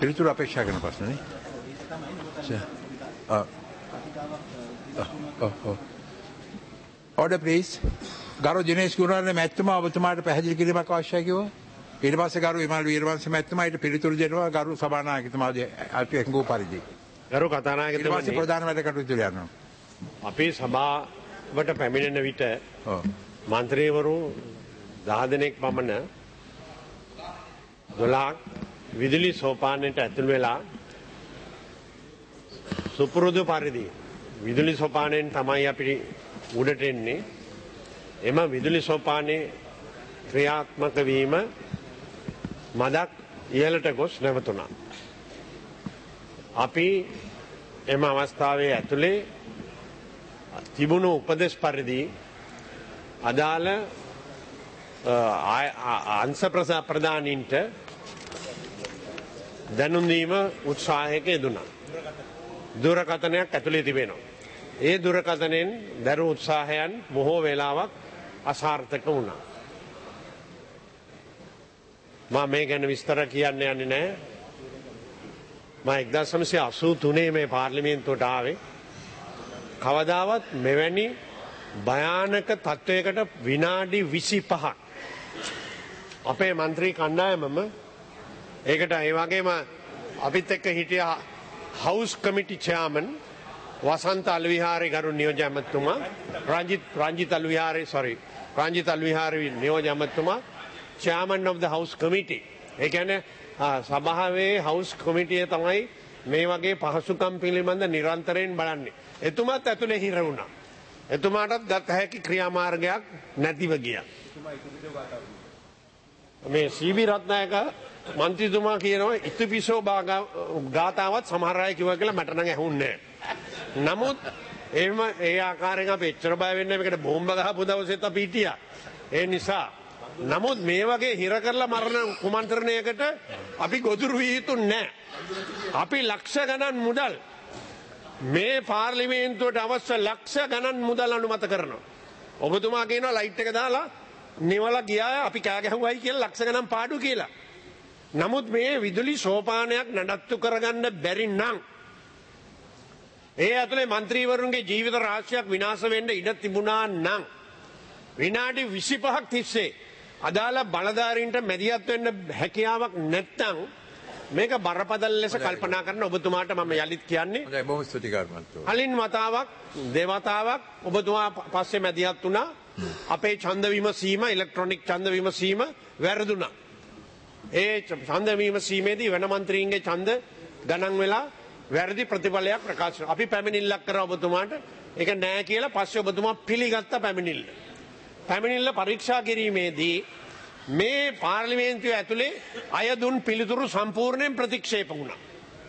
පිළිතුරු අපේක්ෂා කරන ප්‍රශ්නනේ. Order please. ගරු දිනේෂ් ගුණවර්ධන මැතිතුමා ඔබතුමාට පැහැදිලි කිරීමක් අවශ්‍යයි කිව්වා. ඊට පස්සේ ගරු විමල් වීරවංශ මැතිතුමා ඊට පිළිතුරු දෙනවා ගරු සභානායකතුමා අපි එක්ගෝ පරිදි. ගරු කතානායකතුමනි ඊට පස්සේ ප්‍රධාන වැඩ කටයුතු යනවා. අපේ සභාවට පැමිණෙන විට මන්ත්‍රීවරු 10 දෙනෙක් පමණ 12ක් විදුලි සෝපානයට ඇතුළු වෙලා සුපුරුදු පරිදි විදුලි සෝපානයෙන් තමයි අපි උඩට එන්නේ. එම විදුලි සෝපානයේ ක්‍රියාත්මක වීම මදක් ඉහළට ගොස් නැවතුණා. අපි එම අවස්ථාවේ ඇතුලේ තිබුණු උපදෙස් පරිදි අදාළ අංශ ප්‍රධානීන්ට දැනුම් දීම උත්සාහයක යෙදුණා. දුරකථනයක් ඇතුලේ තිබෙනවා. ඒ දුරකථනයෙන් දරු උත්සාහයන් බොහෝ වේලාවක් අසාර්ථක වුණා. මම මේ ගැන විස්තර කියන්න යන්නේ නැහැ. මම 1983 මේ පාර්ලිමේන්තුවට ආවේ. කවදාවත් මෙවැනි භයානක තත්වයකට විනාඩි 25ක් අපේ മന്ത്രി කණ්ඩායමම ඒකට ඒ වගේම අපිත් එක්ක හිටිය හවුස් කමිටි චෙයාමන් වසන්ත අලවිහාරේ ගරු නියෝජ්‍ය ඇමතුමා රංජිත් අලවිහාරේ නියෝජ්‍ය ඇමතුමා chairman of the house committee. ඒ කියන්නේ සභාවේ house committee තමයි මේ වගේ පහසුකම් පිළිබඳ නිරන්තරයෙන් බලන්නේ. එතුමාත් ඇතුලේ හිර වුණා. එතුමාටත් ගත හැකි ක්‍රියාමාර්ගයක් නැතිව ගියා. මේ සීබි රත්නායක මන්ත්‍රීතුමා කියනවා ඉතිපිසෝ ගාතාවත් සමහර අය කිව්වා කියලා මට නම් ඇහුන්නේ නැහැ. නමුත් එහෙම ඒ ආකාරයෙන් අපි එච්චර බය වෙන්නේ මේකට බෝම්බ ගහපු දවසෙත් අපි හිටියා. ඒ නිසා නමුත් මේ වගේ හිර කරලා මරණ කුමන්ත්‍රණයකට අපි ගොදුරු විය යුතු නැහැ. අපි ලක්ෂ ගණන් මුදල් මේ පාර්ලිමේන්තුවට අවශ්‍ය ලක්ෂ ගණන් මුදල් අනුමත කරනවා. ඔබතුමා කියනවා ලයිට් එක දාලා නිවලා ගියා අපි කෑ ගැහුවයි කියලා ලක්ෂ ගණන් පාඩු කියලා. නමුත් මේ විදුලි සෝපානයක් නඩත්තු කරගන්න බැරි නම් ඒ ඇතුලේ മന്ത്രിවරුන්ගේ ජීවිත රාශියක් විනාශ වෙන්න ඉඩ තිබුණා නම් විනාඩි 25ක් තිස්සේ අදාළ බලධාරීන්ට මැදිහත් වෙන්න හැකියාවක් නැත්නම් මේක බරපතල ලෙස කල්පනා කරන ඔබතුමාට මම යලිත් කියන්නේ. හොඳයි බොහොම ස්තුතියි කර්මන්තෝ. කලින් වතාවක් දෙවතාවක් ඔබතුමා පස්සේ මැදිහත් වුණා. අපේ ඡන්ද විමසීම ඉලෙක්ට්‍රොනික ඡන්ද විමසීම වැරදුනා. ඒ ඡන්ද විමසීමේදී වෙන മന്ത്രിන්ගේ ඡන්ද ගණන් වෙලා වැරදි ප්‍රතිඵලයක් ප්‍රකාශ කරනවා. අපි පැමිණිල්ලක් කරා ඔබතුමාට. ඒක නෑ කියලා පස්සේ ඔබතුමා පිළිගත්ත පැමිණිල්ල. පැමිණිල්ල පරීක්ෂා කිරීමේදී මේ පාර්ලිමේන්තුව ඇතුලේ අය දුන් පිළිතුරු සම්පූර්ණයෙන් ප්‍රතික්ෂේප වුණා.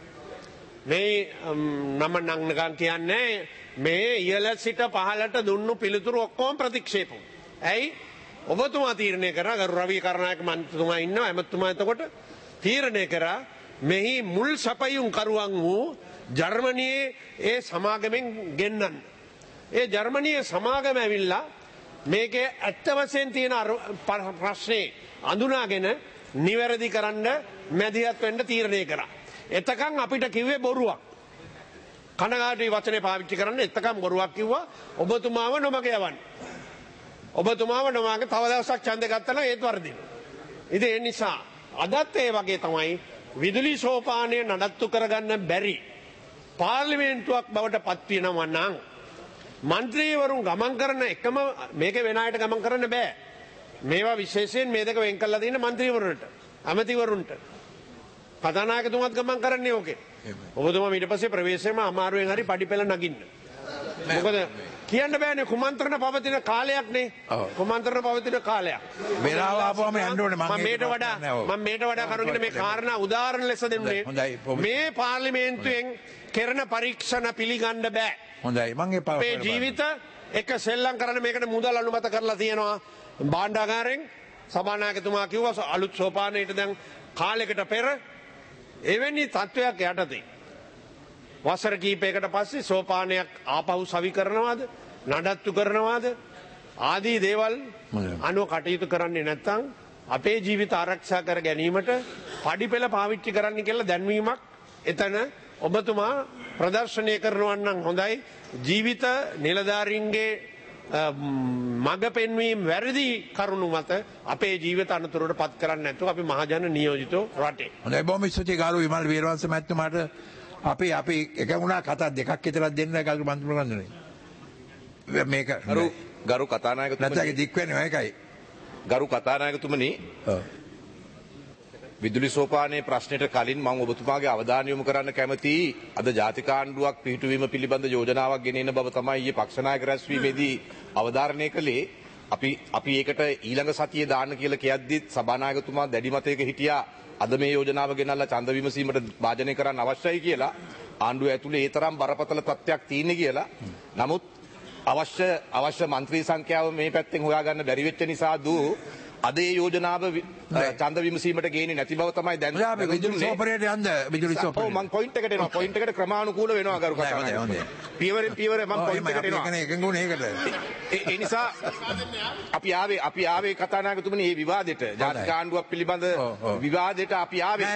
මේ නම නංගන් කියන්නේ මේ ඉහළ සිට පහළට දුන්නු පිළිතුරු ඔක්කොම ප්‍රතික්ෂේප වුණා. ඇයි? ඔබතුමා තීරණය කරා ගරු රවී කරනායක මන්ත්‍රීතුමා ඉන්නවා එමෙතුමා එතකොට තීරණය කරා මෙහි මුල් සපයුම් කරුවන් වූ ජර්මනියේ ඒ සමාගමෙන් ගෙන්නන්න. ඒ ජර්මනියේ සමාගම ඇවිල්ලා මේකේ ඇත්ත වශයෙන් තියෙන ප්‍රශ්නේ අඳුනාගෙන නිවැරදි කරන්න මැදිහත් වෙන්න තීරණය කරා. එතකන් අපිට කිව්වේ බොරුවක්. කනගාටුයි වචනේ පාවිච්චි කරන්න එතකන් බොරුවක් කිව්වා. ඔබතුමාව නොමග යවන්න. ඔබතුමාව නොමග තව දවසක් ඡන්ද ගත්තා නම් ඒත් වර්ධිනවා. ඉතින් ඒ නිසා අදත් ඒ වගේ තමයි විදුලි සෝපානය නඩත්තු කරගන්න බැරි පාර්ලිමේන්තුවක් බවට පත් වෙනවා නම් මන්ත්‍රීවරුන් ගමන් කරන එකම මේක වෙන අයට ගමන් කරන්න බෑ. මේවා විශේෂයෙන් මේ දෙක වෙන් කරලා තියෙන මන්ත්‍රීවරුන්ට, අමතිවරුන්ට. කතානායකතුමාත් ගමන් කරන්නේ ඕකේ. ඔබතුමා ඊට පස්සේ ප්‍රවේශයෙන්ම අමාරුවෙන් හරි පඩිපෙළ නගින්න. මොකද කියන්න බෑනේ කුමන්ත්‍රණ පවතින කාලයක් නේ. කුමන්ත්‍රණ පවතින කාලයක්. වෙලාව ආපුවම යන්න ඕනේ මම මේට වඩා කරුණින් මේ කාරණා උදාහරණ ලෙස දෙන්නේ. මේ පාර්ලිමේන්තුවෙන් කරන පරීක්ෂණ පිළිගන්න බෑ. හොඳයි මම අපේ ජීවිත එක සෙල්ලම් කරන්න මේකට මුදල් අනුමත කරලා තියෙනවා භාණ්ඩාගාරයෙන්. සභානායකතුමා කිව්වා අලුත් සෝපානයේට දැන් කාලයකට පෙර එවැනි තත්වයක් යටතේ වසර කීපයකට පස්සේ සෝපානයක් ආපහු සවි කරනවාද නඩත්තු කරනවාද ආදී දේවල් අනුව කටයුතු කරන්නේ නැත්නම් අපේ ජීවිත ආරක්ෂා කර ගැනීමට පඩිපෙළ පාවිච්චි කරන්න කියලා දැන්වීමක් එතන ඔබතුමා ප්‍රදර්ශනය කරනවා නම් හොඳයි. ජීවිත නිලධාරීන්ගේ මඟ පෙන්වීම වැරදි කරුණු මත අපේ ජීවිත අනතුරට පත් කරන්න නැතුව අපි මහජන නියෝජිතෝ රටේ. හොඳයි බොහොම ස්තුතියි ගරු විමල් වීරවංශ මහත්මයාට. අපි එක වුණා කතා දෙකක් විතරක් දෙන්න ගරු මන්ත්‍රීවරුන්ගේ. මේක ගරු කතානායකතුමනි නැත්නම් දික් වෙන්නේ ඒකයි. ගරු කතානායකතුමනි විදුලි සෝපානයේ ප්‍රශ්නෙට කලින් මම ඔබතුමාගේ අවධානය යොමු කරන්න කැමතියි. අද ජාතික ආණ්ඩුවක් පිහිටුවීම පිළිබඳ යෝජනාවක් ගෙනෙන බව තමයි ඊයේ පක්ෂ නායක රැස්වීමේදී අවධාරණය කළේ. අපි ඒකට ඊළඟ සතියේ දාන්න කියලා කියද්දි සභානායකතුමා දැඩි මතයක හිටියා අද මේ යෝජනාව ගෙනල්ලා ඡන්ද විමසීමට වාජනය කරන්න අවශ්‍යයි කියලා. ආණ්ඩුව ඇතුලේ ඒ තරම් බරපතල තත්ත්වයක් තියෙන්නේ කියලා. නමුත් අවශ්‍ය මන්ත්‍රී සංඛ්‍යාව මේ පැත්තෙන් හොයාගන්න බැරි වෙච්ච නිසා අද ඒ යෝජනාව ඡන්ද විමසීමට ගේන්නේ නැති බව තමයි දැන් විදුලි සෝපරේට යන්න විදුලි සෝපරේට. ඔව් මම පොයින්ට් එකට එනවා. පොයින්ට් එකට ක්‍රමානුකූල වෙනවා ගරු කතානායකතුමනි. පියවරෙන් පියවර මම පොයින්ට් එකට එනවා. එකඟුනේ ඒකට. ඒ නිසා අපි ආවේ කතානායකතුමනි මේ විවාදෙට ජාතික ආණ්ඩුවක් පිළිබඳ විවාදෙට අපි ආවේ.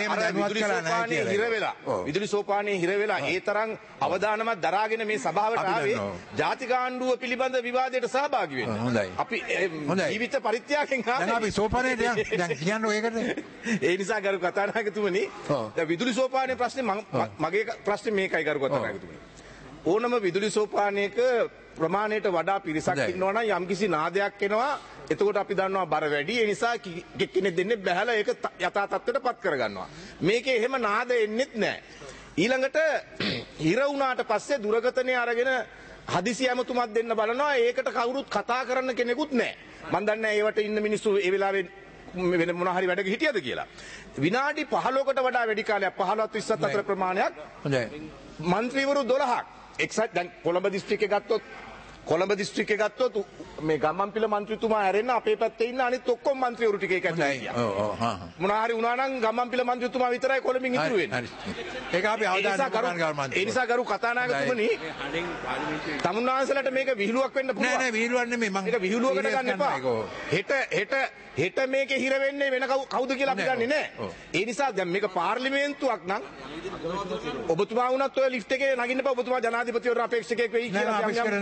විදුලි සෝපානයේ හිර වෙලා ඒ තරම් අවදානමක් දරාගෙන මේ සභාවට ආවේ ජාතික ආණ්ඩුව පිළිබඳ විවාදයට සහභාගී වෙන්න. අපි ජීවිත පරිත්‍යාග දැන් අපි සෝපානයට දැන් කියන්නේ ඒකට. ඒ නිසා ගරු කතානායකතුමනි දැන් විදුලි සෝපානයේ ප්‍රශ්නේ මගේ ප්‍රශ්නේ මේකයි ගරු කතානායකතුමනි. ඕනම විදුලි සෝපානයක ප්‍රමාණයට වඩා පිරිසක් ඉන්නවා නම් යම්කිසි නාදයක් එනවා. එතකොට අපි දන්නවා බර වැඩි. ඒ නිසා කෙනෙක් දෙන්නේ බැහැලා ඒක යථා තත්ත්වයට පත් කරගන්නවා. මේකේ එහෙම නාද එන්නෙත් නැහැ. ඊළඟට හිර වුණාට පස්සේ දුරකථනය අරගෙන හදිසි ඇමතුමක් දෙන්න බලනවා. ඒකට කවුරුත් කතා කරන්න කෙනෙකුත් නැහැ. මම දන්නේ නැහැ ඒවට ඉන්න මිනිස්සු ඒ වෙලාවේ වෙන මොන හරි වැඩක හිටියද කියලා. විනාඩි 15කට වඩා වැඩි කාලයක් 15ත් 20ත් අතර ප්‍රමාණයක්. හොඳයි. മന്ത്രിවරු 12ක්. එක්සත් දැන් කොළඹ දිස්ත්‍රික්කේ ගත්තොත් මේ ගම්මන්පිල මන්ත්‍රීතුමා ඇරෙන්න අපේ පැත්තේ ඉන්න අනිත් ඔක්කොම മന്ത്രിවරු ටික ඒක ඇතුළේ ඉන්නවා. මොන හරි වුණා නම් ගම්මන්පිල මන්ත්‍රීතුමා විතරයි කොළඹින් ඉතුරු වෙන්නේ. ඒක අපි අවධානය කරගන්න ඒ නිසා ගරු කතානායකතුමනි තමුන්නාන්සලට මේක විහිළුවක් වෙන්න පුළුවන්. නෑ විහිළුවක් නෙමෙයි මම. මේක විහිළුවකට ගන්න එපා. හෙට මේකේ හිර වෙන්නේ වෙන කවුද කියලා අපි දන්නේ නෑ. ඒ නිසා දැන් මේක පාර්ලිමේන්තුවක් නම් ඔබතුමා වුණත් ඔය ලිෆ්ට් එකේ නගින්න බෑ. ඔබතුමා ජනාධිපතිවරු අපේක්ෂකයෙක් වෙයි කියලා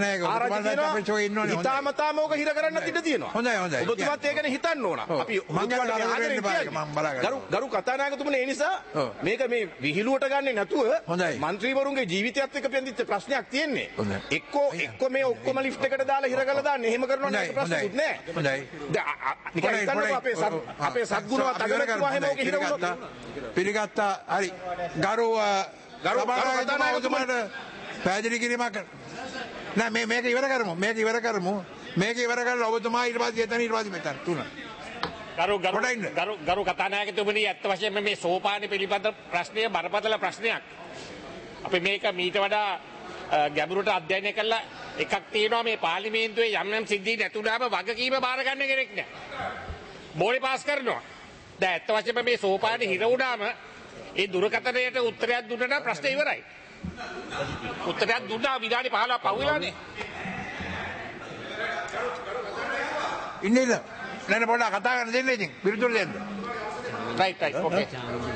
හිතාමතාම ඕක හිර කරන්නත් ඉඩ තියෙනවා. හොඳයි. ඔබතුමාත් ඒක ගැන හිතන්න ඕන. අපි ගරු කතානායකතුමනි ඒ නිසා මේක මේ විහිළුවට ගන්නේ නැතුව മന്ത്രിවරුන්ගේ ජීවිතයත් එක්ක බැඳිච්ච ප්‍රශ්නයක් තියෙන්නේ. එක්කෝ මේ ඔක්කොම ලිෆ්ට් එකට දාලා හිර කරලා දාන්න. එහෙම කරනවා නම් ප්‍රශ්නකුත් නෑ. හොඳයි. අපේ සත්ගුණවත් අගරකුවා හැම ඕක හිර වුණා. පිළිගත්තා. හරි. ගරු කතානායකතුමාට පැහැදිලි කිරීමක් නෑ මේක ඉවර කරමු. මේක ඉවර කරලා ඔබතුමා ඊට පස්සේ මෙතන තුන. ගරු කතානායකතුමනි ඇත්ත වශයෙන්ම මේ සෝපාන පිළිබඳ ප්‍රශ්නය බරපතල ප්‍රශ්නයක්. අපි මේක මීට වඩා ගැඹුරට අධ්‍යයනය කළා. එකක් තියෙනවා මේ පාර්ලිමේන්තුවේ යම් සිද්ධි නැතුණාම වගකීම බාර ගන්න කෙනෙක් නෑ. බෝලේ පාස් කරනවා. දැන් ඇත්ත වශයෙන්ම මේ සෝපානේ හිර වුණාම ඒ දුරකථනයට උත්තරයක් දුන්නා නම් ප්‍රශ්නේ ඉවරයි. උත්තරයක් දුන්නා විනාඩි 15ක් පහුවෙලානේ. ඉන්නේ නෑ පොඩ්ඩක් කතා කරන්න දෙන්න ඉතින් පිළිතුරු දෙන්න. Right okay.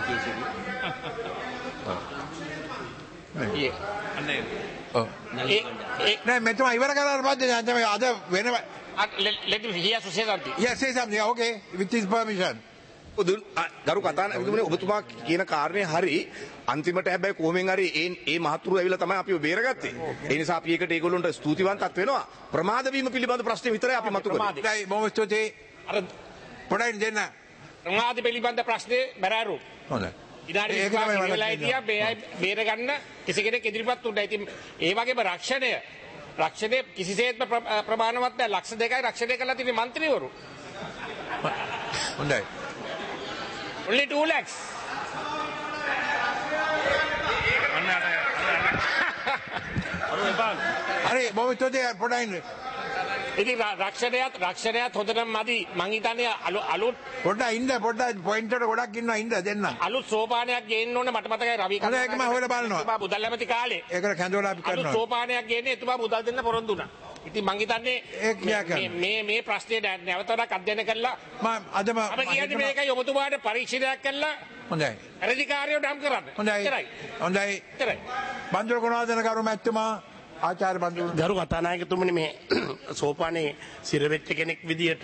නෑ මෙතුමා ඉවර කරලා පස්සේ දැන් තමයි අද වෙන let me hear to say something. Yes, say something. Okay, with his permission. ගරු කතානායකතුමනි ඔබතුමා කියන කාරණේ හරි. අන්තිමට හැබැයි කොහොමෙන් හරි ඒ මහතුරු ඇවිල්ලා තමයි අපිව බේරගත්තේ. ඒ නිසා අපි ඒකට ඒගොල්ලන්ට ස්තුතිවන්තත් වෙනවා. ප්‍රමාද වීම පිළිබඳ ප්‍රශ්නේ විතරයි අපි මතු කරන්නේ. ඒයි බොහොම ස්තුතියි. අර පොඩ්ඩක් දෙන්න. ප්‍රමාද පිළිබඳ ප්‍රශ්නේ බැරෑරු. හොඳයි. ඉදාරි වෙලායිතියා බේර ගන්න කිසි කෙනෙක් ඉදිරිපත් උන්නා. ඉතින් ඒ වගේම රක්ෂණය කිසිසේත්ම ප්‍රමාණවත් නැහැ. ලක්ෂ 2යි රක්ෂණය කළා තියෙන්නේ മന്ത്രിවරු. හොඳයි. only 2 lakhs. හරි බොහොම ස්තුතියි පොඩ්ඩක්. ඉතින් රක්ෂණයත් හොඳටම මදි. මං හිතන්නේ අලුත් පොඩ්ඩක් පොයින්ට් එකට ගොඩක් ඉන්නවා ඉන්න දෙන්න. අලුත් සෝපානයක් ගේන්න ඕනේ මට මතකයි රවි කතා. ඒක මම හොයලා බලනවා. මුදල් ඇමති කාලේ. ඒකට කැඳවලා අපි කරනවා. අලුත් සෝපානයක් ගේන්නේ එතුමා මුදල් දෙන්න පොරොන්දු වුණා. ඉතින් මං හිතන්නේ මේ ප්‍රශ්නේ නැවතත් අධ්‍යයනය කරලා අදම අපි කියන්නේ මේකයි ඔබතුමාට පරීක්ෂණයක් කරලා හොඳයි. අධිකාරියෝ නම් කරන්න. හොඳයි. බන්දුල ගුණවර්ධන කරු මැතිතුමා ආචාර්ය බන්දුල ගරු කතානායකතුමනි මේ සෝපානේ සිරවෙච්ච කෙනෙක් විදියට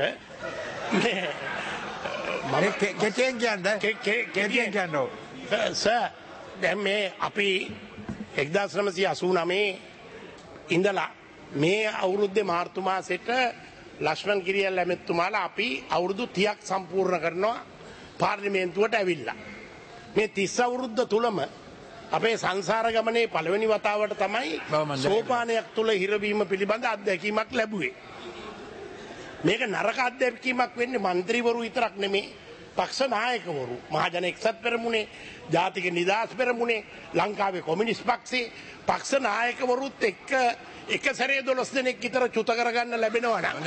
කෙටියෙන් කියන්න සර් දැන් මේ අපි 1989 ඉඳලා මේ අවුරුද්දේ මාර්තු මාසෙට ලක්ෂ්මන් කිරියල් ඇමෙතුමාලා අපි අවුරුදු 30ක් සම්පූර්ණ කරනවා පාර්ලිමේන්තුවට ඇවිල්ලා. මේ 30 අවුරුද්ද තුලම අපේ සංසාර ගමනේ පළවෙනි වතාවට තමයි සෝපානයක් තුල හිරවීම පිළිබඳ අත්දැකීමක් ලැබුවේ. මේක නරක අත්දැකීමක් වෙන්නේ മന്ത്രിවරු විතරක් නෙමෙයි පක්ෂ නායකවරු මහජන එක්සත් පෙරමුණේ ජාතික නිදහස් පෙරමුණේ ලංකාවේ කොමියුනිස්ට් පක්ෂේ පක්ෂ නායකවරුත් එක්ක එක සැරේ 12 දෙනෙක් විතර චුත කරගන්න ලැබෙනවා නම්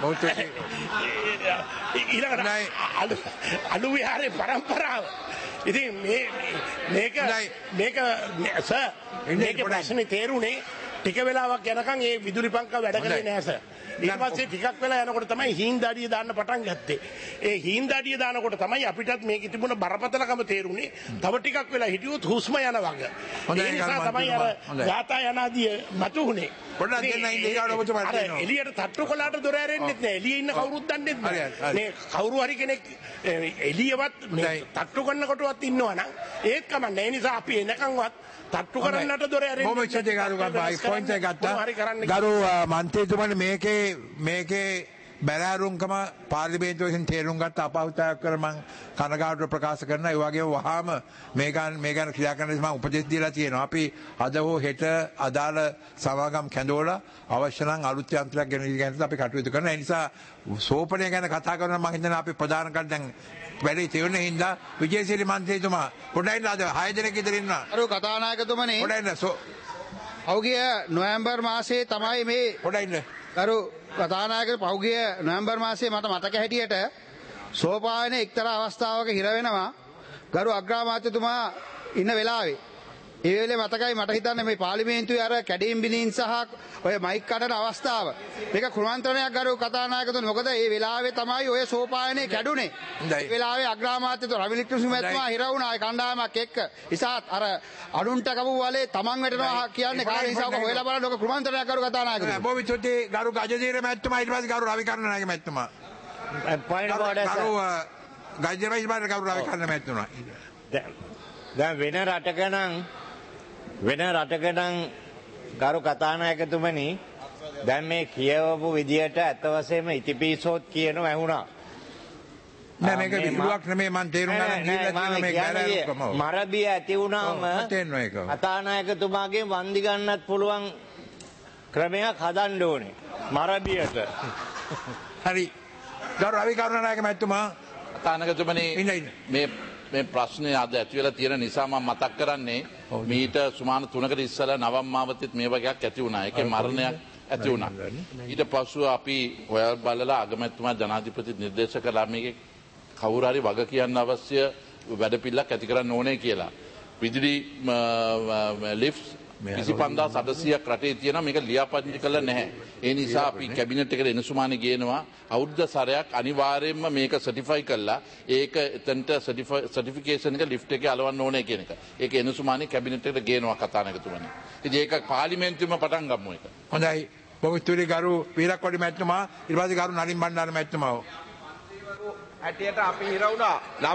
ඊළඟට අලු විහාරේ පරම්පරාව ඉතින් මේක සර් මේක ප්‍රශ්නේ තේරුනේ ටික වෙලාවක් යනකම් ඒ විදුලි පංක වැඩ කරේ නැහැ සර්. ඊට පස්සේ ටිකක් වෙලා යනකොට තමයි හීන්දාඩිය දාන්න පටන් ගත්තේ. ඒ හීන්දාඩිය දානකොට තමයි අපිටත් මේකේ තිබුණ බරපතලකම තේරුනේ. තව ටිකක් වෙලා හිටියොත් හුස්ම යන වගේ. ඒ නිසා තමයි අර ගාථා යනාදී මතුුනේ. පොඩ්ඩක් දෙන්න ඉන්දියාවට ඔබතුමාට දෙනවා. එළියට තට්ටු කළාට දොර ඇරෙන්නෙත් නෑ. එළියේ ඉන්න කවුරුත් දන්නෙත් නෑ. මේ කවුරු හරි කෙනෙක් එළියවත් තට්ටු කරනකොටවත් ඉන්නවනම් ඒත් කමන්නේ. ඒ නිසා අපි එනකන්වත් තට්ටු කරන්නට දොර ඇරෙන්නේ. මොහොම ඉච්ඡිත පොයින්ට් එක ගත්තා. ගරු මන්ත්‍රීතුමනි මේකේ බැලෑරුම්කම පාර්ලිමේන්තුව විසින් තේරුම් ගත්ත අපහසුතාවයක් කර මම කනගාටුව ප්‍රකාශ කරනවා. ඒ වගේම වහාම මේ ගැන ක්‍රියා කරන්න මම උපදෙස් දීලා තියෙනවා. අපි අද හෝ හෙට අදාළ සමාගම් කැඳවලා අවශ්‍ය නම් අලුත් යන්ත්‍රයක් ගෙනල්ලා අපි කටයුතු කරනවා. ඒ නිසා සෝපනය ගැන කතා කරනවා මම හිතනවා අපි ප්‍රධාන කර දැන් වැඩි තේරුනේ හින්දා විජේසිරි මන්ත්‍රීතුමා පොඩ්ඩක් අද 6 දෙනෙක් ඉදිරි ඉන්නවා. අර කතානායකතුමනි පොඩ්ඩක් පෞගිය නොවැම්බර් මාසයේ තමයි මේ පොඩ්ඩක් ගරු කතානායක පෞගිය නොවැම්බර් මාසයේ මට මතක හැටියට සෝපානේ එක්තරා අවස්ථාවක හිර වෙනවා ගරු අග්‍රාමාත්‍යතුමා ඉන්න වෙලාවේ. ඒ වෙලේ මතකයි මට හිතන්නේ මේ පාර්ලිමේන්තුවේ අර කැඩීම් බිනීම් සහ ඔය මයික් කඩන අවස්ථාව. මේක කුමන්ත්‍රණයක් ගරු කතානායකතුමනි. මොකද ඒ වෙලාවේ තමයි ඔය සෝපානේ කැඩුනේ. ඒ වෙලාවේ අග්‍රාමාත්‍යතුමා රවි වික්‍රමසිංහතුමා හිර වුණා ඒ කණ්ඩායමක් එක්ක. ඉසත් අර අනුන්ට කපු වලේ තමන් වැටෙනවා කියන්නේ කාර්ය නිසා හොයලා බලන්න ඔක කුමන්ත්‍රණයක් ගරු කතානායකතුමා. බොහොම ස්තුතියි ගරු ගජදීර මැතිතුමා ඊට පස්සේ ගරු රවි කරුණානායක මැතිතුමා. පොයින්ට් බෝඩර් ගරු ගජදීර රවි කරුණානායක මැතිතුමා. දැන් වෙන රටක නම් ගරු කතානායකතුමනි දැන් මේ කියවපු විදියට ඇත්ත වශයෙන්ම ඉතිපිසෝත් කියනව ඇහුණා. නෑ මේක විහිළුවක් නෙමෙයි මම තේරුම් ගන්න දීලා මේ ගැලෑරුකම. මරබිය ඇති වුණාම කතානායකතුමාගෙන් වන්දි ගන්නත් පුළුවන් ක්‍රමයක් හදන්න ඕනේ. මරබියට. හරි. ගරු රවි කරුණානායක මැතිතුමා කතානායකතුමනි මේ ප්‍රශ්නය අද ඇති වෙලා තියෙන නිසා මම මතක් කරන්නේ මීට සුමාන 3කට ඉස්සෙල්ලා නවම් මාවතෙත් මේ වගේක් ඇති වුණා. ඒකේ මරණයක් ඇති වුණා. ඊට පස්ව අපි හොයල් බලලා අගමැතිතුමා ජනාධිපති නිර්දේශ කළා මේකේ කවුරු හරි වග කියන්න අවශ්‍ය වැඩපිළිවෙලක් ඇති කරන්න ඕනේ කියලා. විදුලි ලිෆ්ට් 25700ක් රටේ තියෙනවා මේක ලියාපදිංචි කළා නැහැ. ඒ නිසා අපි කැබිනට් එකට එනසුමානේ ගේනවා අවුරුද්ද සැරයක් අනිවාර්යයෙන්ම මේක සර්ටිෆයි කළා. ඒක එතනට සර්ටිෆිකේෂන් එක ලිෆ්ට් එකේ අලවන්න ඕනේ කියන එක. ඒක එනසුමානේ කැබිනට් එකට ගේනවා කතානායකතුමනි. ඉතින් ඒක පාර්ලිමේන්තුවේම පටන් ගමු ඒක. හොඳයි. බොහොම ස්තුතියි ගරු වීරක්කොඩි මැතිතුමා ඊට පස්සේ ගරු නලින් බණ්ඩාර මැතිතුමා. ඇටියට අපි හිර වුණා.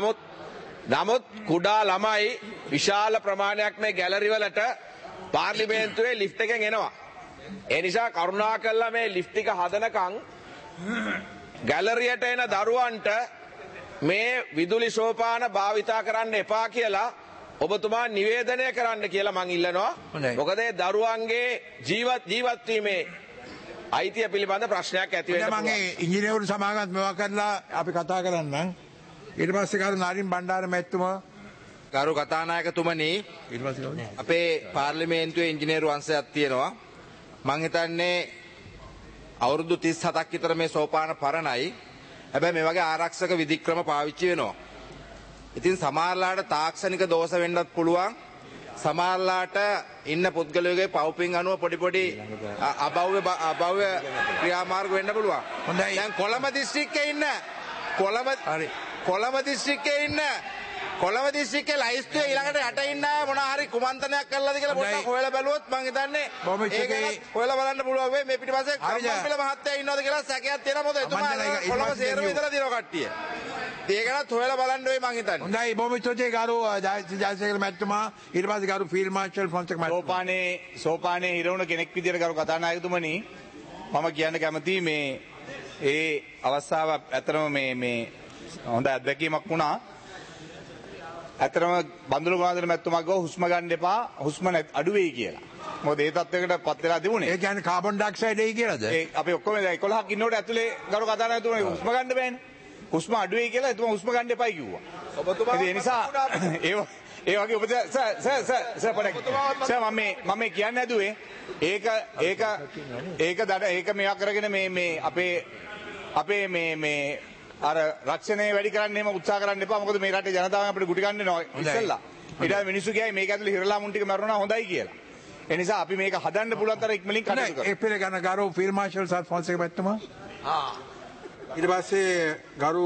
නමුත් කුඩා ළමයි විශාල ප්‍රමාණයක් මේ ගැලරි වලට පාර්ලිමේන්තුවේ ලිෆ්ට් එකෙන් එනවා. ඒ නිසා කරුණාකරලා මේ ලිෆ්ට් එක හදනකම් ගැලරියට එන දරුවන්ට මේ විදුලි සෝපාන භාවිතා කරන්න එපා කියලා ඔබතුමා නිවේදනය කරන්න කියලා මං ඉල්ලනවා. මොකද ඒ දරුවන්ගේ ජීවත් වීමේ අයිතිය පිළිබඳ ප්‍රශ්නයක් ඇති වෙන්න පුළුවන්. මම ඉංජිනේරු සමාගමත් මේවා කරලා අපි කතා කරන්නම්. ඊට පස්සේ ගරු නලින් බණ්ඩාර මැතිතුමා ගරු කතානායකතුමනි අපේ පාර්ලිමේන්තුවේ ඉංජිනේරු අංශයක් තියෙනවා. මං හිතන්නේ අවුරුදු 37ක් විතර මේ සෝපාන පරණයි. හැබැයි මේ වගේ ආරක්ෂක විධික්‍රම පාවිච්චි වෙනවා. ඉතින් සමහරලාට තාක්ෂණික දෝෂ වෙන්නත් පුළුවන්. සමහරලාට ඉන්න පුද්ගලයාගේ පවුපින් අනුව පොඩි අභව්‍ය ක්‍රියාමාර්ග වෙන්න පුළුවන්. හොඳයි. දැන් කොළඹ දිස්ත්‍රික්කයේ ඉන්න කොළඹ දිස්ත්‍රික්කයේ ලයිස්තුවේ ඊළඟට යට ඉන්න මොනවා හරි කුමන්ත්‍රණයක් කරලාද කියලා පොඩ්ඩක් හොයලා බැලුවොත් මං හිතන්නේ ඒක හොයලා බලන්න පුළුවන් වෙයි. මේ පිටිපස්සේ කම්මපිල මහත්තයා ඉන්නවද කියලා සැකයක් තියෙනවා. මොකද එතුමා කොළඹ සේරම ඉඳලා දිනව කට්ටිය. ඒකනත් හොයලා බලන්න වෙයි මං හිතන්නේ. හොඳයි බොහොම ස්තුතියි ගරු ජයසේකර මැතිතුමා. ඊට පස්සේ ගරු ෆීල්ඩ් මාර්ෂල් ෆොන්සේක මැතිතුමා. සෝපානේ හිරවුණ කෙනෙක් විදියට ගරු කතානායකතුමනි මම කියන්න කැමතියි මේ ඒ අවස්ථාව ඇත්තටම මේ හොඳ අත්දැකීමක් වුණා. ඇත්තටම බන්දුල ගුණාධර මැතිතුමා ගෝ හුස්ම ගන්න එපා හුස්ම අඩු වෙයි කියලා. මොකද ඒ තත්ත්වයකට පත් වෙලා තිබුණේ. ඒ කියන්නේ කාබන් ඩයොක්සයිඩ් එයි කියලාද? ඒ අපි ඔක්කොම 11ක් ඉන්නකොට ඇතුලේ ගරු කතානායකතුමා හුස්ම ගන්න බෑනේ. හුස්ම අඩු වෙයි කියලා එතුමා හුස්ම ගන්න එපයි කිව්වා. ඔබතුමා ඒ නිසා ඒ වගේ ඔබ සර් මම කියන්න හැදුවේ ඒක මේවා කරගෙන මේ අපේ මේ අර රක්ෂණය වැඩි කරන්න එහෙම උත්සාහ කරන්න එපා. මොකද මේ රටේ ජනතාව අපිට ගුටි ගන්න වෙනවා ඉස්සෙල්ලා. ඊට පස්සේ මිනිස්සු කියයි මේක ඇතුලේ හිරලා මුන් ටික මරුණා හොඳයි කියලා. ඒ නිසා අපි මේක හදන්න පුළුවන් තරම් ඉක්මනින් කටයුතු කරමු. ඒ පිළිගන්න ගරු ෆීල්ඩ් මාර්ෂල් සර් ෆොන්සේක මැතිතුමා. ඊට පස්සේ ගරු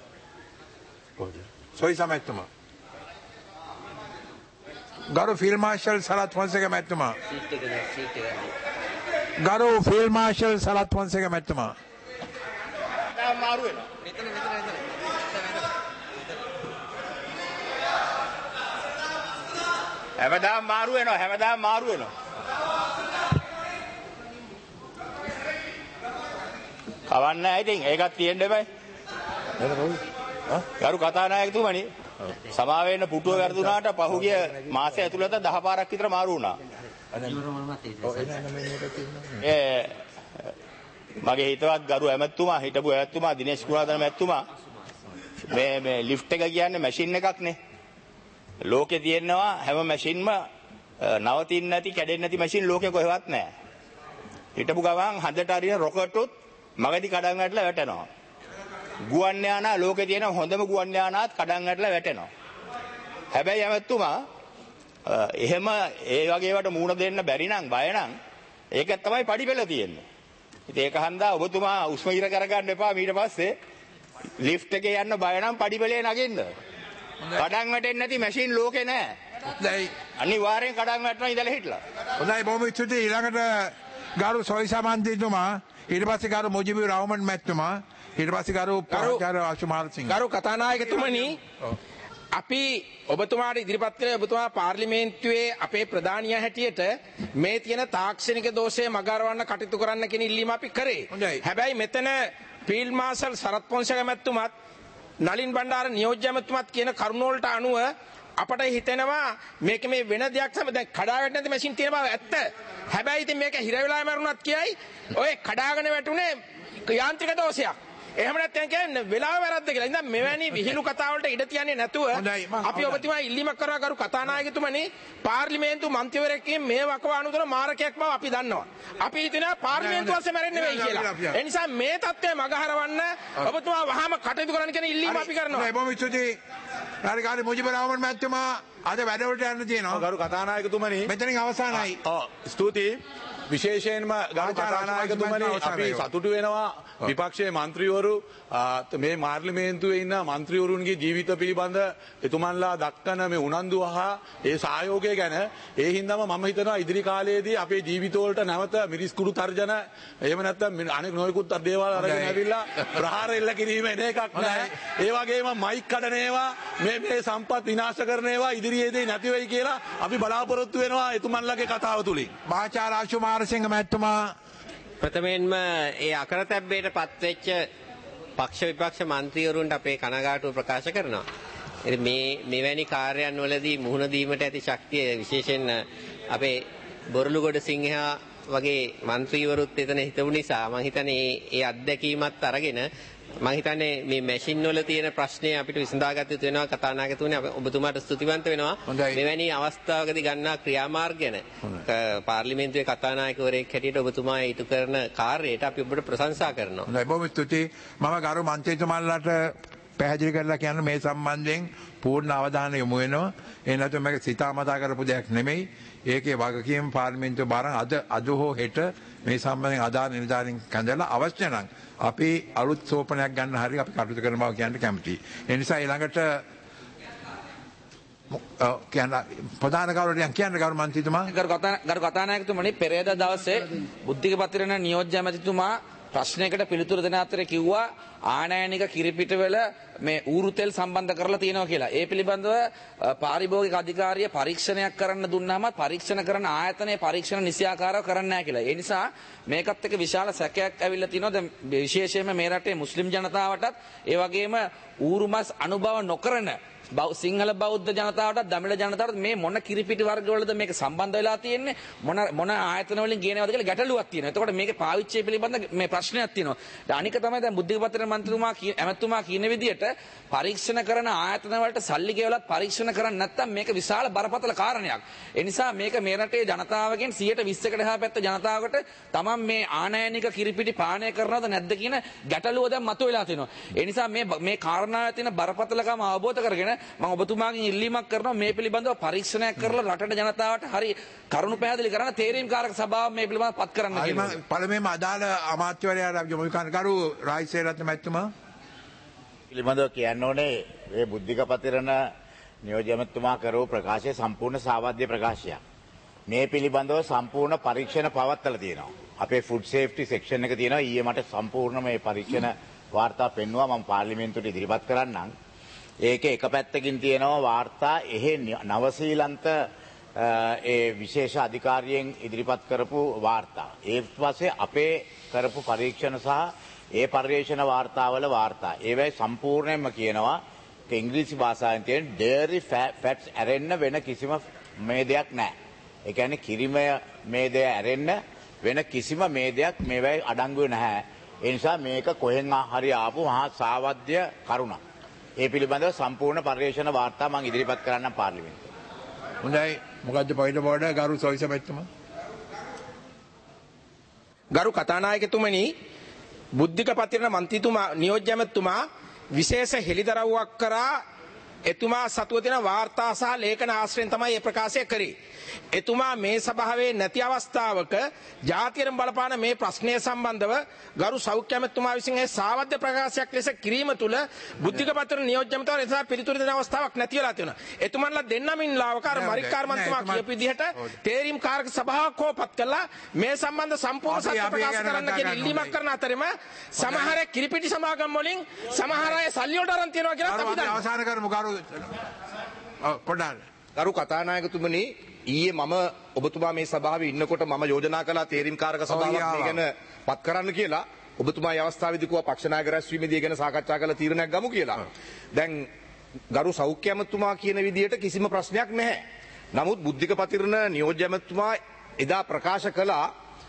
සොයිසා මැතිතුමා. ගරු ෆීල්ඩ් මාර්ෂල් සරත් ෆොන්සේක මැතිතුමා. ගරු ෆීල්ඩ් මාර්ෂල් සරත් ෆොන්සේක මැතිතුමා. මාරු වෙනවා. හැමදාම මාරු වෙනවා. කවන්න නැහැ ඉතින් ඒකත් තියෙන්න එපයි. ගරු කතානායකතුමනි සමා වෙන්න පුටුව වැරදුනාට පහුගිය මාසය ඇතුළත 10 පාරක් විතර මාරු වුණා. මගේ හිතවත් ගරු ඇමතුමා හිටපු ඇමතුමා දිනේෂ් කුණාදන මැතිතුමා මේ ලිෆ්ට් එක කියන්නේ මැෂින් එකක් නේ. ලෝකේ තියෙනවා හැම මැෂින්ම නවතින්නේ නැති කැඩෙන්නේ නැති මැෂින් ලෝකේ කොහෙවත් නැහැ. හිටපු ගමන් හදට හරින රොකට් උත් මගදී කඩන් වැටලා වැටෙනවා. ගුවන් යානා ලෝකේ තියෙන හොඳම ගුවන් යානාත් කඩන් වැටලා වැටෙනවා. හැබැයි ඇමතුමා එහෙම ඒ වගේ වට මූණ දෙන්න බැරි නම් බය නම් ඒක තමයි පඩිපෙළ තියෙන්නේ. ඉතින් ඒක හන්දා ඔබතුමා උස්ම ඉර කරගන්න එපා. ඊට පස්සේ ලිෆ්ට් එකේ යන්න බය නම් පඩිපෙළේ නගින්න. කඩන් වැටෙන්නේ නැති මැෂින් ලෝකේ නැහැ. හොඳයි. අනිවාර්යෙන් කඩන් වැටෙනවා ඉඳලා හිටලා. හොඳයි බොහොම ස්තුතියි. ඊළඟට ගරු සොයිසා මන්ත්‍රීතුමා. ඊට පස්සේ ගරු මුජිබුර් රහමන් මැතිතුමා. ඊට පස්සේ ගරු අශුමාරසිංහ. ගරු කතානායකතුමනි අපි ඔබතුමාට ඉදිරිපත් කළේ ඔබතුමා පාර්ලිමේන්තුවේ අපේ ප්‍රධානියා හැටියට මේ තියෙන තාක්ෂණික දෝෂය මගහරවන්න කටයුතු කරන්න කියන ඉල්ලීම අපි කරේ. හැබැයි මෙතන ෆීල්ඩ් මාර්ෂල් සරත් පොන්සේක මැතිතුමත් නලින් බණ්ඩාර නියෝජ්‍ය මැතිතුමත් කියන කරුණ වලට අනුව අපට හිතෙනවා මේක මේ වෙන දෙයක් තමයි. දැන් කඩා වැටෙන නැති මැෂින් තියෙන බව ඇත්ත. හැබැයි ඉතින් මේක හිර වෙලා මරුණත් කියයි ඔය කඩාගෙන වැටුනේ යාන්ත්‍රික දෝෂයක්. එහෙම නැත්නම් කියන්නේ වෙලාව වැරද්ද කියලා. ඉතින් මෙවැනි විහිළු කතා වලට ඉඩ තියන්නේ නැතුව අපි ඔබතුමා ඉල්ලීමක් කරා කරු කතානායකතුමනි පාර්ලිමේන්තු මන්ත්‍රීවරයෙක් මේ වකවානු තුන මාරකයක් බව අපි දන්නවා. අපි හිතනවා පාර්ලිමේන්තුව අස්සේ මැරෙන්න වෙයි කියලා. ඒ නිසා මේ தත්ත්වය මගහරවන්න ඔබතුමා වහාම කටයුතු කරන්න කියන ඉල්ලීම අපි කරනවා. බොහොම ස්තුතියි. හරි මුජිබුර් රහමන් මැතිතුමා අද වැඩවලට යන්න තියෙනවා. ගරු කතානායකතුමනි මෙතනින් අවසానයි. ස්තුතියි. විශේෂයෙන්ම ගරු කතානායකතුමනි අපි සතුටු වෙනවා විපක්ෂයේ මන්ත්‍රීවරු මේ පාර්ලිමේන්තුවේ ඉන්න මන්ත්‍රීවරුන්ගේ ජීවිත පිළිබඳ එතුමන්ලා දක්වන මේ උනන්දුව හා ඒ සහයෝගය ගැන ඒ හින්දාම මම හිතනවා ඉදිරි කාලයේදී අපේ ජීවිතවලට නැවත මිරිස්කුඩු තර්ජන එහෙම නැත්නම් අනෙක් නොයෙකුත් දේවල් අරගෙන ඇවිල්ලා ප්‍රහාර එල්ල කිරීම එන එකක් නැහැ. ඒ වගේම මයික් කඩන ඒවා මේ සම්පත් විනාශ කරන ඒවා ඉදිරියේදී නැති වෙයි කියලා අපි බලාපොරොත්තු වෙනවා එතුමන්ලගේ කතාව තුලින්. මහාචාර්ය අශුමාරසිංහ මැතිතුමා ප්‍රථමයෙන්ම ඒ අකරතැබ්බේට පත්වෙච්ච පක්ෂ විපක්ෂ මන්ත්‍රීවරුන්ට අපේ කනගාටුව ප්‍රකාශ කරනවා. ඉතින් මෙවැනි කාර්යයන් වලදී මුහුණ දීමට ඇති ශක්තිය විශේෂයෙන් අපේ බොරළුගොඩ සිංහා වගේ මන්ත්‍රීවරුත් එතන හිටපු නිසා මම හිතන්නේ ඒ අත්දැකීමත් අරගෙන මම හිතන්නේ මේ මැෂින් වල තියෙන ප්‍රශ්නේ අපිට විසඳාගත යුතු වෙනවා. කතානායකතුමනි ඔබතුමාට ස්තුතිවන්ත වෙනවා. මෙවැනි අවස්ථාවකදී ගන්නා ක්‍රියාමාර්ග ගැන පාර්ලිමේන්තුවේ කතානායකවරයෙක් හැටියට ඔබතුමා ඊට කරන කාර්යයට අපි ඔබට ප්‍රශංසා කරනවා. හොඳයි බොහොම ස්තුතියි. මම ගරු මන්ත්‍රීතුමාලාට පැහැදිලි කරලා කියන්න මේ සම්බන්ධයෙන් පූර්ණ අවධානය යොමු වෙනවා. ඒ නැත්නම් මේක සිතාමතා කරපු දෙයක් නෙමෙයි. ඒකේ වගකීම පාර්ලිමේන්තුව බාරන් අද හෝ හෙට මේ සම්බන්ධයෙන් අදාළ නිලධාරීන් කැඳලා අවශ්‍ය නම් අපි අලුත් සෝපනයක් ගන්න හරි අපි කටයුතු කරන බව කියන්න කැමතියි. ඒ නිසා ඊළඟට ප්‍රධාන කවුරුද කියන්න ගරු මන්ත්‍රීතුමා ගරු කතානායකතුමනි පෙරේදා දවසේ බුද්ධික පතිරණ නියෝජ්‍ය ඇමතිතුමා ප්‍රශ්නයකට පිළිතුරු දෙන අතර කිව්වා ආනයනික කිරිපිටවල මේ ඌරු තෙල් සම්බන්ධ කරලා තියෙනවා කියලා. ඒ පිළිබඳව පාරිභෝගික අධිකාරිය පරීක්ෂණයක් කරන්න දුන්නාම පරීක්ෂණ කරන ආයතනයේ පරීක්ෂණ නිසියාකාරව කරන්නේ නැහැ කියලා. ඒ නිසා මේකත් එක්ක විශාල සැකයක් ඇවිල්ලා තිනවා. දැන් විශේෂයෙන්ම මේ රටේ මුස්ලිම් ජනතාවටත් ඒ වගේම ඌරු මස් අනුභව නොකරන සිංහල බෞද්ධ ජනතාවට දමිළ ජනතාවට මේ මොන කිරිපිටි වර්ගවලද මේක සම්බන්ධ වෙලා තියෙන්නේ මොන ආයතන වලින් ගේනවද කියලා ගැටලුවක් තියෙනවා. එතකොට මේකේ පාවිච්චිය පිළිබඳ මේ ප්‍රශ්නයක් තියෙනවා. අනික තමයි දැන් බුද්ධික පතිරණ මන්ත්‍රීතුමා ඇමතුමා කියන විදිහට පරීක්ෂණ කරන ආයතන වලට සල්ලි ගෙවලත් පරීක්ෂණ කරන්නේ නැත්නම් මේක විශාල බරපතල කාරණයක්. ඒ නිසා මේක මේ රටේ ජනතාවගෙන් 120කට එහා පැත්ත ජනතාවට තමන් මේ ආනයනික කිරිපිටි පානය කරනවද නැද්ද කියන ගැටලුව දැන් මතුවලා තියෙනවා. ඒ නිසා මේ කාරණාවේ තියෙන බරපතලකම අවබෝධ කරගෙන මම ඔබතුමාගෙන් ඉල්ලීමක් කරනවා මේ පිළිබඳව පරීක්ෂණයක් කරලා රටේ ජනතාවට හරි කරුණු පැහැදිලි කරන තේරීම්කාරක සභාව මේ පිළිබඳව පත් කරන්න කියලා. පළමුවෙන්ම අදාළ අමාත්‍යවරයාට යොමු කරන කරු රාජසේනරත්න මැතිතුමා පිළිබඳව කියන්න ඕනේ මේ බුද්ධික පතිරණ නියෝජ්‍ය ඇමතිතුමා කරපු ප්‍රකාශය සම්පූර්ණ සාවද්‍ය ප්‍රකාශයක්. මේ පිළිබඳව සම්පූර්ණ පරීක්ෂණ පවත්වලා තියෙනවා. අපේ ෆුඩ් සේෆ්ටි සෙක්ෂන් එක තියෙනවා. ඊයේ මට සම්පූර්ණ මේ පරීක්ෂණ වාර්තා පෙන්වුවා. මම පාර්ලිමේන්තුවට ඉදිරිපත් කරන්නම්. ඒකේ එක පැත්තකින් තියෙනවා වාර්තා එහෙ නවසීලන්ත ඒ විශේෂ අධිකාරියෙන් ඉදිරිපත් කරපු වාර්තා. ඒ පස්සේ අපේ කරපු පරීක්ෂණ සහ ඒ පර්යේෂණ වාර්තාවල වාර්තා. ඒවයි සම්පූර්ණයෙන්ම කියනවා ඉංග්‍රීසි භාෂාවෙන් තියෙන dairy fats ඇරෙන්න වෙන කිසිම මේදයක් නැහැ. ඒ කියන්නේ කිරිම මේදය ඇරෙන්න වෙන කිසිම මේදයක් මේවයි අඩංගුවේ නැහැ. ඒ නිසා මේක කොහෙන් හරි ආපු මහා සාවද්‍ය කරුණක්. ඒ පිළිබඳව සම්පූර්ණ පර්යේෂණ වාර්තා මම ඉදිරිපත් කරන්නම් පාර්ලිමේන්තුවට. හොඳයි මොකද්ද පොයින්ට් බෝඩ් ගරු සොයිස මැතිතුමා. ගරු කතානායකතුමනි බුද්ධික පතිරණ මන්ත්‍රීතුමා නියෝජ්‍ය ඇමතිතුමා විශේෂ හෙළිදරව්වක් කරා එතුමා සතුව දෙන වාර්තා සහ ලේඛන ආශ්‍රයෙන් තමයි මේ ප්‍රකාශය කරේ. එතුමා මේ සභාවේ නැති අවස්ථාවක ජාතියෙන් බලපාන මේ ප්‍රශ්නය සම්බන්ධව ගරු සෞඛ්‍ය ඇමතිතුමා විසින් ඒ සාවද්‍ය ප්‍රකාශයක් ලෙස කිරීම තුළ බුද්ධික පතිරණ නියෝජ්‍ය ඇමතිතුමා නිසා පිළිතුරු දෙන අවස්ථාවක් නැති වෙලා තියෙනවා. එතුමන්ලා දෙන්නමින් ලාවකාර මරික්කාර මන්ත්‍රීතුමා කියපු විදිහට තේරීම් කාරක සභාවක් කෝපත් කළා මේ සම්බන්ධ සම්පූර්ණ සත්‍ය ප්‍රකාශ කරන්න කියන ඉල්ලීමක් කරන අතරෙම සමහර කිරිපිටි සමාගම් වලින් සමහර අය සල්ලි වලට අරන් තියනවා කියලා අපි දන්නවා. අවසන් කරමු ගරු පොඩ්ඩක්. ගරු කතානායකතුමනි ඊයේ මම ඔබතුමා මේ සභාවේ ඉන්නකොට මම යෝජනා කළා තේරීම්කාරක සභාවක් මේ ගැන පත් කරන්න කියලා. ඔබතුමා මේ අවස්ථාවේදී කිව්වා පක්ෂ නායක රැස්වීමේදී ගැන සාකච්ඡා කරලා තීරණයක් ගමු කියලා. දැන් ගරු සෞඛ්‍ය ඇමතුමා කියන විදිහට කිසිම ප්‍රශ්නයක් නැහැ. නමුත් බුද්ධික පතිරණ නියෝජ්‍ය ඇමතුමා එදා ප්‍රකාශ කළා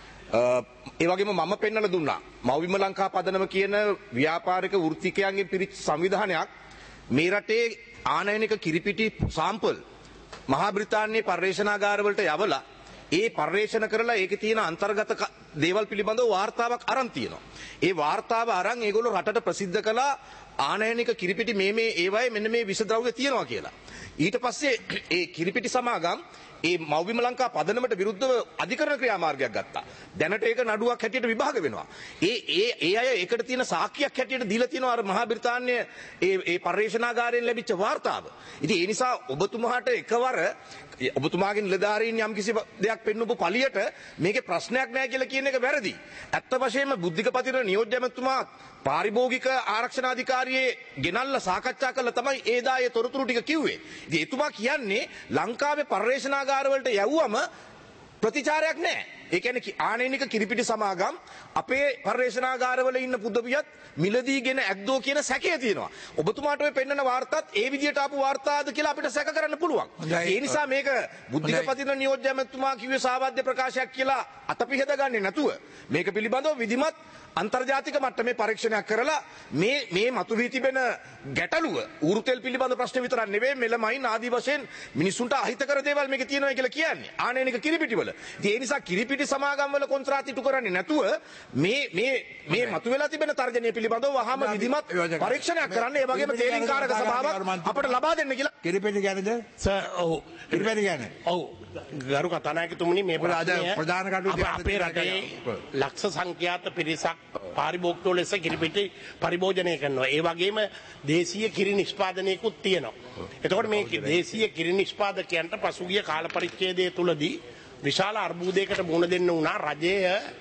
ඒ වගේම මම පෙන්වලා දුන්නා. මව්බිම ලංකා පදනම කියන ව්‍යාපාරික වෘත්තිකයන්ගෙන් පිරිච්ච සංවිධානයක් මේ රටේ ආනයනික කිරිපිටි සාම්පල් මහා බ්‍රිතාන්‍යයේ පර්යේෂණාගාරවලට යවලා ඒ පර්යේෂණ කරලා ඒකේ තියෙන අන්තර්ගත දේවල් පිළිබඳව වාර්තාවක් අරන් තියෙනවා. ඒ වාර්තාව අරන් ඒගොල්ලෝ රටට ප්‍රසිද්ධ කළා ආනයනික කිරිපිටි මේ ඒවායේ මෙන්න මේ විෂද්‍රව්‍ය තියෙනවා කියලා. ඊට පස්සේ ඒ කිරිපිටි සමාගම් ඒ මව්බිම ලංකා පදනමට විරුද්ධව අධිකරණ ක්‍රියාමාර්ගයක් ගත්තා. දැනට ඒක නඩුවක් හැටියට විභාග වෙනවා. ඒ අය ඒකට තියෙන සාක්ෂියක් හැටියට දීලා තියෙනවා අර මහා බ්‍රිතාන්‍ය ඒ පර්යේෂණාගාරයෙන් ලැබිච්ච වාර්තාව. ඉතින් ඒ නිසා ඔබතුමාට එකවර ඔබතුමාගේ නිලධාරීන් යම් කිසි දෙයක් පෙන්වපු පළියට මේකේ ප්‍රශ්නයක් නැහැ කියලා කියන එක වැරදි. ඇත්ත වශයෙන්ම බුද්ධික පතිරණ නියෝජ්‍ය ඇමතුමා පාරිභෝගික ආරක්ෂණ අධිකාරියේ ගෙනල්ලා සාකච්ඡා කළා තමයි ඒ දායේ තොරතුරු ටික කිව්වේ. ඉතින් එතුමා කියන්නේ ලංකාවේ පර්යේෂණාගාරවලට යවුවම ප්‍රතිචාරයක් නැහැ. ඒ කියන්නේ ආනයනික කිරිපිටි සමාගම් අපේ පර්යේෂණාගාරවල ඉන්න පුදවියත් මිලදීගෙන ඇද්දෝ කියන සැකය තියෙනවා. ඔබතුමාට ඔය පෙන්වන වාර්තාත් ඒ විදියට ආපු වාර්තාද කියලා අපිට සැක කරන්න පුළුවන්. ඒ නිසා මේක බුද්ධික පතිරණ නියෝජ්‍ය ඇමතුමා කිව්වේ සාවද්‍ය ප්‍රකාශයක් කියලා අතපිහද ගන්නේ නැතුව මේක පිළිබඳව විධිමත් අන්තර්ජාතික මට්ටමේ පරීක්ෂණයක් කරලා මේ මතුවී තිබෙන ගැටලුව ඌරු තෙල් පිළිබඳ ප්‍රශ්න විතරක් නෙවෙයි මෙලමයින් ආදී වශයෙන් මිනිසුන්ට අහිතකර දේවල් මේකේ තියෙනවා කියලා කියන්නේ ආනයනික කිරිපිටි වල. ඉතින් ඒ නිසා කිරිපිටි කිරිපිටි සමාගම් වල කොන්ත්‍රාත් ඉටු කරන්නේ නැතුව මේ මතුවලා තිබෙන තර්ජනය පිළිබඳව වහාම විධිමත් පරීක්ෂණයක් කරන්න ඒ වගේම තේරීම්කාරක සභාවක් අපට ලබා දෙන්න කියලා කිරිපිටි ගැනද සර් ඔව් කිරිපිටි ගැන ඔව් ගරු කතානායකතුමනි මේ ප්‍රධාන කටයුතු අපේ රටේ ලක්ෂ සංඛ්‍යාත පිරිසක් පාරිභෝගිකයෝ ලෙස කිරිපිටි පරිභෝජනය කරනවා. ඒ වගේම දේශීය කිරි නිෂ්පාදනයකුත් තියෙනවා. එතකොට මේ දේශීය කිරි නිෂ්පාදකයන්ට පසුගිය කාල පරිච්ඡේදය තුලදී විශාල අර්බුදයකට මුහුණ දෙන්න වුණා. රජය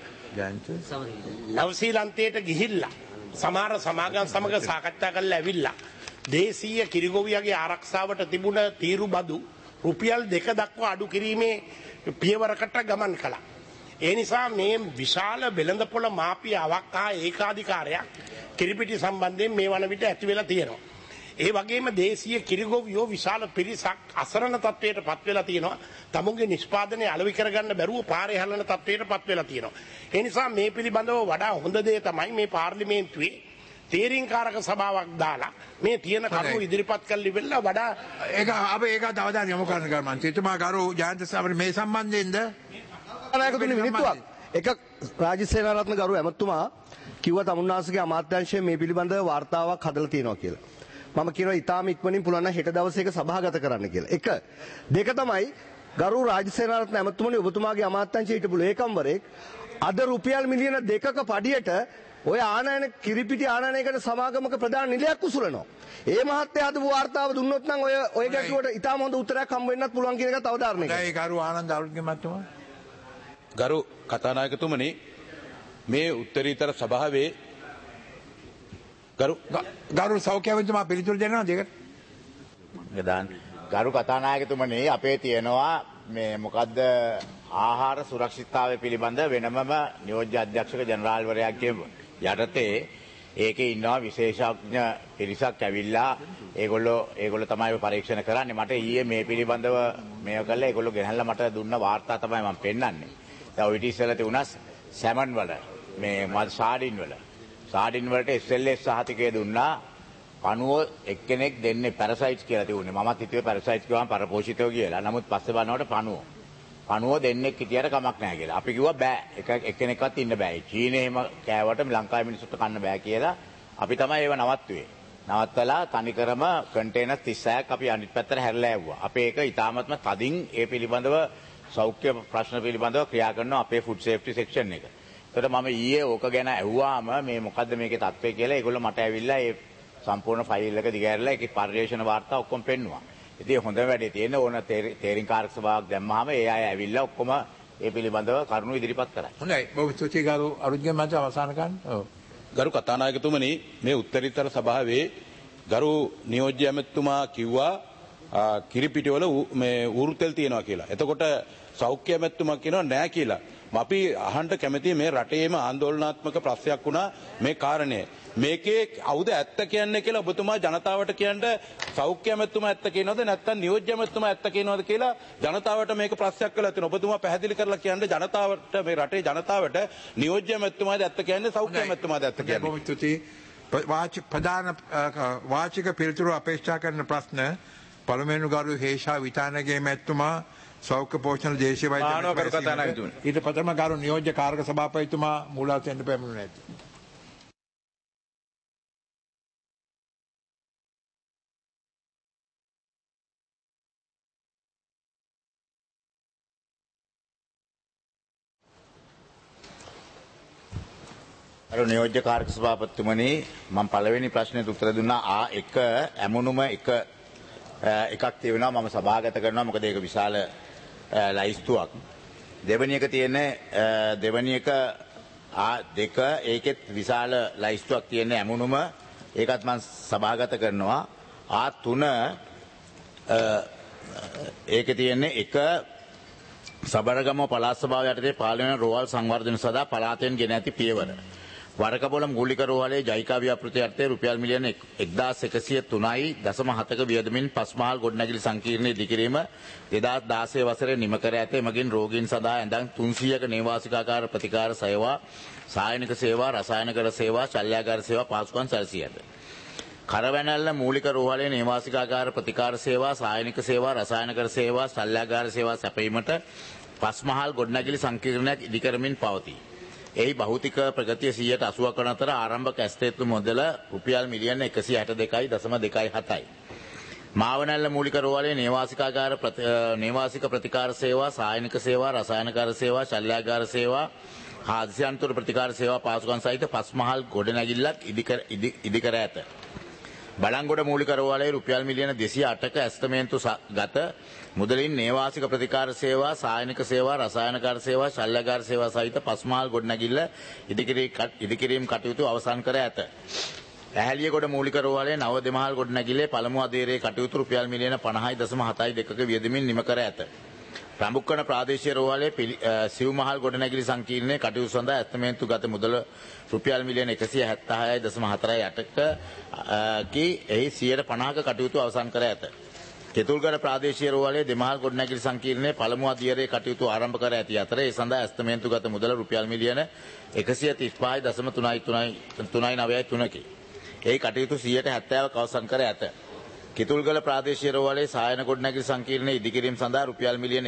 නවසීලන්තයට ගිහිල්ලා සමහර සමාගම් සමග සාකච්ඡා කරලා ඇවිල්ලා දේශීය කිරිගොවියගේ ආරක්ෂාවට තිබුණ තීරු බදු රුපියල් 2 දක්වා අඩු කිරීමේ පියවරකට ගමන් කළා. ඒ නිසා මේ විශාල වෙළඳපොළ මාපියාවක් හා ඒකාධිකාරයක් කිරිපිටි සම්බන්ධයෙන් මේ වන විට ඇති වෙලා තියෙනවා. ඒ වගේම දේශීය කිරිගොවියෝ විශාල පිරිසක් අසරණ තත්වයට පත් වෙලා තියෙනවා. තමුන්ගේ නිෂ්පාදනය අලෙවි කරගන්න බැරුව පාරේ හැලෙන තත්වයට පත් වෙලා තියෙනවා. ඒ නිසා මේ පිළිබඳව වඩා හොඳ දේ තමයි මේ පාර්ලිමේන්තුවේ තේරීම්කාරක සභාවක් දාලා මේ තියෙන කරුණු ඉදිරිපත් කරලා ඉවරලා වඩා ඒක අපි ඒකට අවධානය යොමු කරන්න ගමන් සිතුමා ගරු ජයන්ත සමර මේ සම්බන්ධයෙන්ද නායකතුනි මිනිත්තුවක් එක රාජ්‍ය සේනාරත්න ගරු ඇමතුමා කිව්වා තමුන්නාසගේ අමාත්‍යාංශය මේ පිළිබඳව වාර්තාවක් හදලා තියෙනවා කියලා. මම කියනවා ඊටාම ඉක්මනින් පුළුවන් නම් හෙට දවසේ ඒක සභාගත කරන්න කියලා. එක දෙක තමයි ගරු රාජ්‍ය සේනාරත්න ඇමතුමනි ඔබතුමාගේ අමාත්‍යාංශයේ හිටපු ලේකම්වරයෙක් අද රුපියල් මිලියන 2ක පඩියට ඔය ආනයන කිරිපිටි ආනයනයකට සමාගමක ප්‍රධාන නිලයක් උසුලනවා. ඒ මහත්තයා හදපු වාර්තාව දුන්නොත් නම් ඔය ගැටුවට ඊටාම හොඳ උත්තරයක් හම්බ වෙන්නත් පුළුවන් කියන එකත් අවධාරණය කරනවා. ඒ ගරු ආනන්ද අලුත්ගේ මහත්මයා ගරු කතානායකතුමනි මේ උත්තරීතර සභාවේ ගරු සෞඛ්‍යවන්තුමා පිළිතුරු දෙනවා දෙකට. ගරු කතානායකතුමනි අපේ තියෙනවා මේ මොකද්ද ආහාර සුරක්ෂිතතාවය පිළිබඳ වෙනමම නියෝජ්‍ය අධ්‍යක්ෂක ජනරාල්වරයාගේ යටතේ ඒකේ ඉන්නවා විශේෂඥ පිරිසක් ඇවිල්ලා ඒගොල්ලෝ තමයි පරීක්ෂණ කරන්නේ. මට ඊයේ මේ පිළිබඳව මේව කළා ඒගොල්ලෝ ගෙනල්ලා මට දුන්න වාර්තා තමයි මම පෙන්නන්නේ. දැන් ඔය ඉතිසලා තිබුණා සැමන් වල මේ සාඩින් වලට SLS සහතිකය දුන්නා. පණුව එක්කෙනෙක් දෙන්නේ පැරසයිට්ස් කියලා තිබුණේ. මමත් හිතුවේ පැරසයිට්ස් කියවම පරපෝෂිතව කියලා. නමුත් පස්සේ බලනකොට පණුව දෙන්නෙක් හිටියට කමක් නැහැ කියලා. අපි කිව්වා බෑ. එක්කෙනෙක්වත් ඉන්න බෑ. චීනේ එහෙම කෑවට ලංකාවේ මිනිස්සුන්ට කන්න බෑ කියලා අපි තමයි ඒව නවත්තුවේ. නවත්තලා තනිකරම කන්ටේනර් 36ක් අපි අනිත් පැත්තට හැරලා ඇව්වා. අපි ඒක ඊටාමත්ම තදින් ඒ පිළිබඳව සෞඛ්‍ය ප්‍රශ්න පිළිබඳව ක්‍රියා කරනවා අපේ ෆුඩ් සේෆ්ටි සෙක්ෂන් එක. ඒකට මම ඊයේ ඕක ගැන ඇහුවාම මේ මොකද්ද මේකේ තත්ත්වය කියලා ඒගොල්ලෝ මට ඇවිල්ලා ඒ සම්පූර්ණ ෆයිල් එක දිගහැරලා ඒකේ පර්යේෂණ වාර්තා ඔක්කොම පෙන්නුවා. ඉතින් හොඳ වැඩේ තියෙන ඕන තේරීම්කාරක සභාවක් දැම්මහම ඒ අය ඇවිල්ලා ඔක්කොම ඒ පිළිබඳව කරුණු ඉදිරිපත් කරා. හොඳයි. බොහොම ස්තුතියි ගරු අරුත්ගේ මන්ත්‍රී අවසන් කරන්න. ඔව්. ගරු කතානායකතුමනි මේ උත්තරීතර සභාවේ ගරු නියෝජ්‍ය ඇමතුමා කිව්වා කිරිපිටිවල මේ ඌරුතෙල් තියෙනවා කියලා. එතකොට සෞඛ්‍ය ඇමතුමා කියනවා නෑ කියලා. අපි අහන්න කැමති මේ රටේම ආందోලනාත්මක ප්‍රශ්නයක් වුණා මේ කාරණේ. මේකේ අවුද ඇත්ත කියන්නේ කියලා ඔබතුමා ජනතාවට කියන්න සෞඛ්‍ය ඇමතුමා ඇත්ත කියනවද නැත්නම් නියෝජ්‍ය ඇමතුමා ඇත්ත කියනවද කියලා ජනතාවට මේක ප්‍රශ්නයක් කරලා තියෙනවා. ඔබතුමා පැහැදිලි කරලා කියන්න ජනතාවට මේ රටේ ජනතාවට නියෝජ්‍ය ඇමතුමාද ඇත්ත කියන්නේ සෞඛ්‍ය ඇමතුමාද ඇත්ත කියන්නේ. බොහොම ස්තුතියි. ප්‍රධාන වාචික පිළිතුරු අපේක්ෂා කරන ප්‍රශ්න පළමුවෙනි ගරු හේෂා විතානගේ මැතිතුමා සෞඛ්‍ය පෝෂණ දේශීය වෛද්‍ය ඊට ප්‍රථම ගරු නියෝජ්‍ය කාර්ක සභාපතිතුමා මූලාසනෙට පැමිණුණා ඇති. නියෝජ්‍ය කාර්ක සභාපතිතුමනි මම පළවෙනි ප්‍රශ්නෙට උත්තර දුන්නා එක ඇමුණුම එකක් තියෙනවා මම සභාගත කරනවා මොකද ඒක විශාල ලයිස්තුවක්. දෙවැනි එක තියෙන්නේ දෙවැනි එක දෙක ඒකෙත් විශාල ලයිස්තුවක් තියෙන ඇමුණුම ඒකත් මම සභාගත කරනවා. තුන ඒකේ තියෙන්නේ එක සබරගම පළාත් සභාව යටතේ පාර්ලිමේන්තු රෝහල් සංවර්ධන සඳහා පළාතෙන් ගෙන ඇති පියවර. වරකපොළම මූලික රෝහලේ ජයිකා ව්‍යාපෘතිය යටතේ රුපියල් මිලියන 1103.7ක වියදමින් පස්මහල් ගොඩනැගිලි සංකීර්ණය ඉදිකිරීම 2016 වසරේ නිම කර ඇත. එමගින් රෝගීන් සඳහා ඇඳන් 300ක නේවාසිකාකාර ප්‍රතිකාර සේවා, සායනික සේවා, රසායනික සේවා, ශල්‍යාගාර සේවා පහසුකම් සැලසී ඇත. කරවැනැල්ල මූලික රෝහලේ නේවාසිකාකාර ප්‍රතිකාර සේවා, සායනික සේවා, රසායනික සේවා, ශල්‍යාගාර සේවා සැපයීමට පස්මහල් ගොඩනැගිලි සංකීර්ණයක් ඉදිකරමින් පවතී. එහි භෞතික ප්‍රගතිය 80% වන අතර ආරම්භක ඇස්තේත්තු මුදල රුපියල් මිලියන 162.27යි. මාවනැල්ල මූලික රෝහලේ නේවාසික ප්‍රතිකාර සේවා, සායනික සේවා, රසායනකාර සේවා, ශල්‍යාගාර සේවා, හාස්‍යන්තර ප්‍රතිකාර සේවා පාසුකම් සහිත පස්මහල් ගොඩනැගිල්ලක් ඉදිකර ඇත. බලංගොඩ මූලික රෝහලේ රුපියල් මිලියන 208ක ඇස්තමේන්තු ගත මුදලින් නේවාසික ප්‍රතිකාර සේවා, සායනික සේවා, රසායනකාර සේවා, ශල්‍යගාර සේවා සහිත පස්මහල් ගොඩනැගිල්ල ඉදිකිරීම කටයුතු අවසන් කර ඇත. ඇහැලියගොඩ මූලික රෝහලේ නව දෙමහල් ගොඩනැගිල්ලේ පළමු අධීරයේ කටයුතු රුපියල් මිලියන 50.72ක වියදමින් නිම කර ඇත. රඹුක්කන ප්‍රාදේශීය රෝහලේ සිව්මහල් ගොඩනැගිලි සංකීර්ණයේ කටයුතු සඳහා ඇස්තමේන්තු ගත මුදල රුපියල් මිලියන 176.48ක එහි 50%ක කටයුතු අවසන් කර ඇත. කෙතුල්ගල ප්‍රාදේශීය රෝහලේ දෙමහල් ගොඩනැගිලි සංකීර්ණයේ පළමු අධීරයේ කටයුතු ආරම්භ කර ඇති අතර ඒ සඳහා ඇස්තමේන්තු ගත මුදල රුපියල් මිලියන 135.393කි. එහි කටයුතු 70%ක් අවසන් කර ඇත. කිතුල්ගල ප්‍රාදේශීය රෝහලේ සායන ගොඩනැගිලි සංකීර්ණයේ ඉදිකිරීම සඳහා රුපියල් මිලියන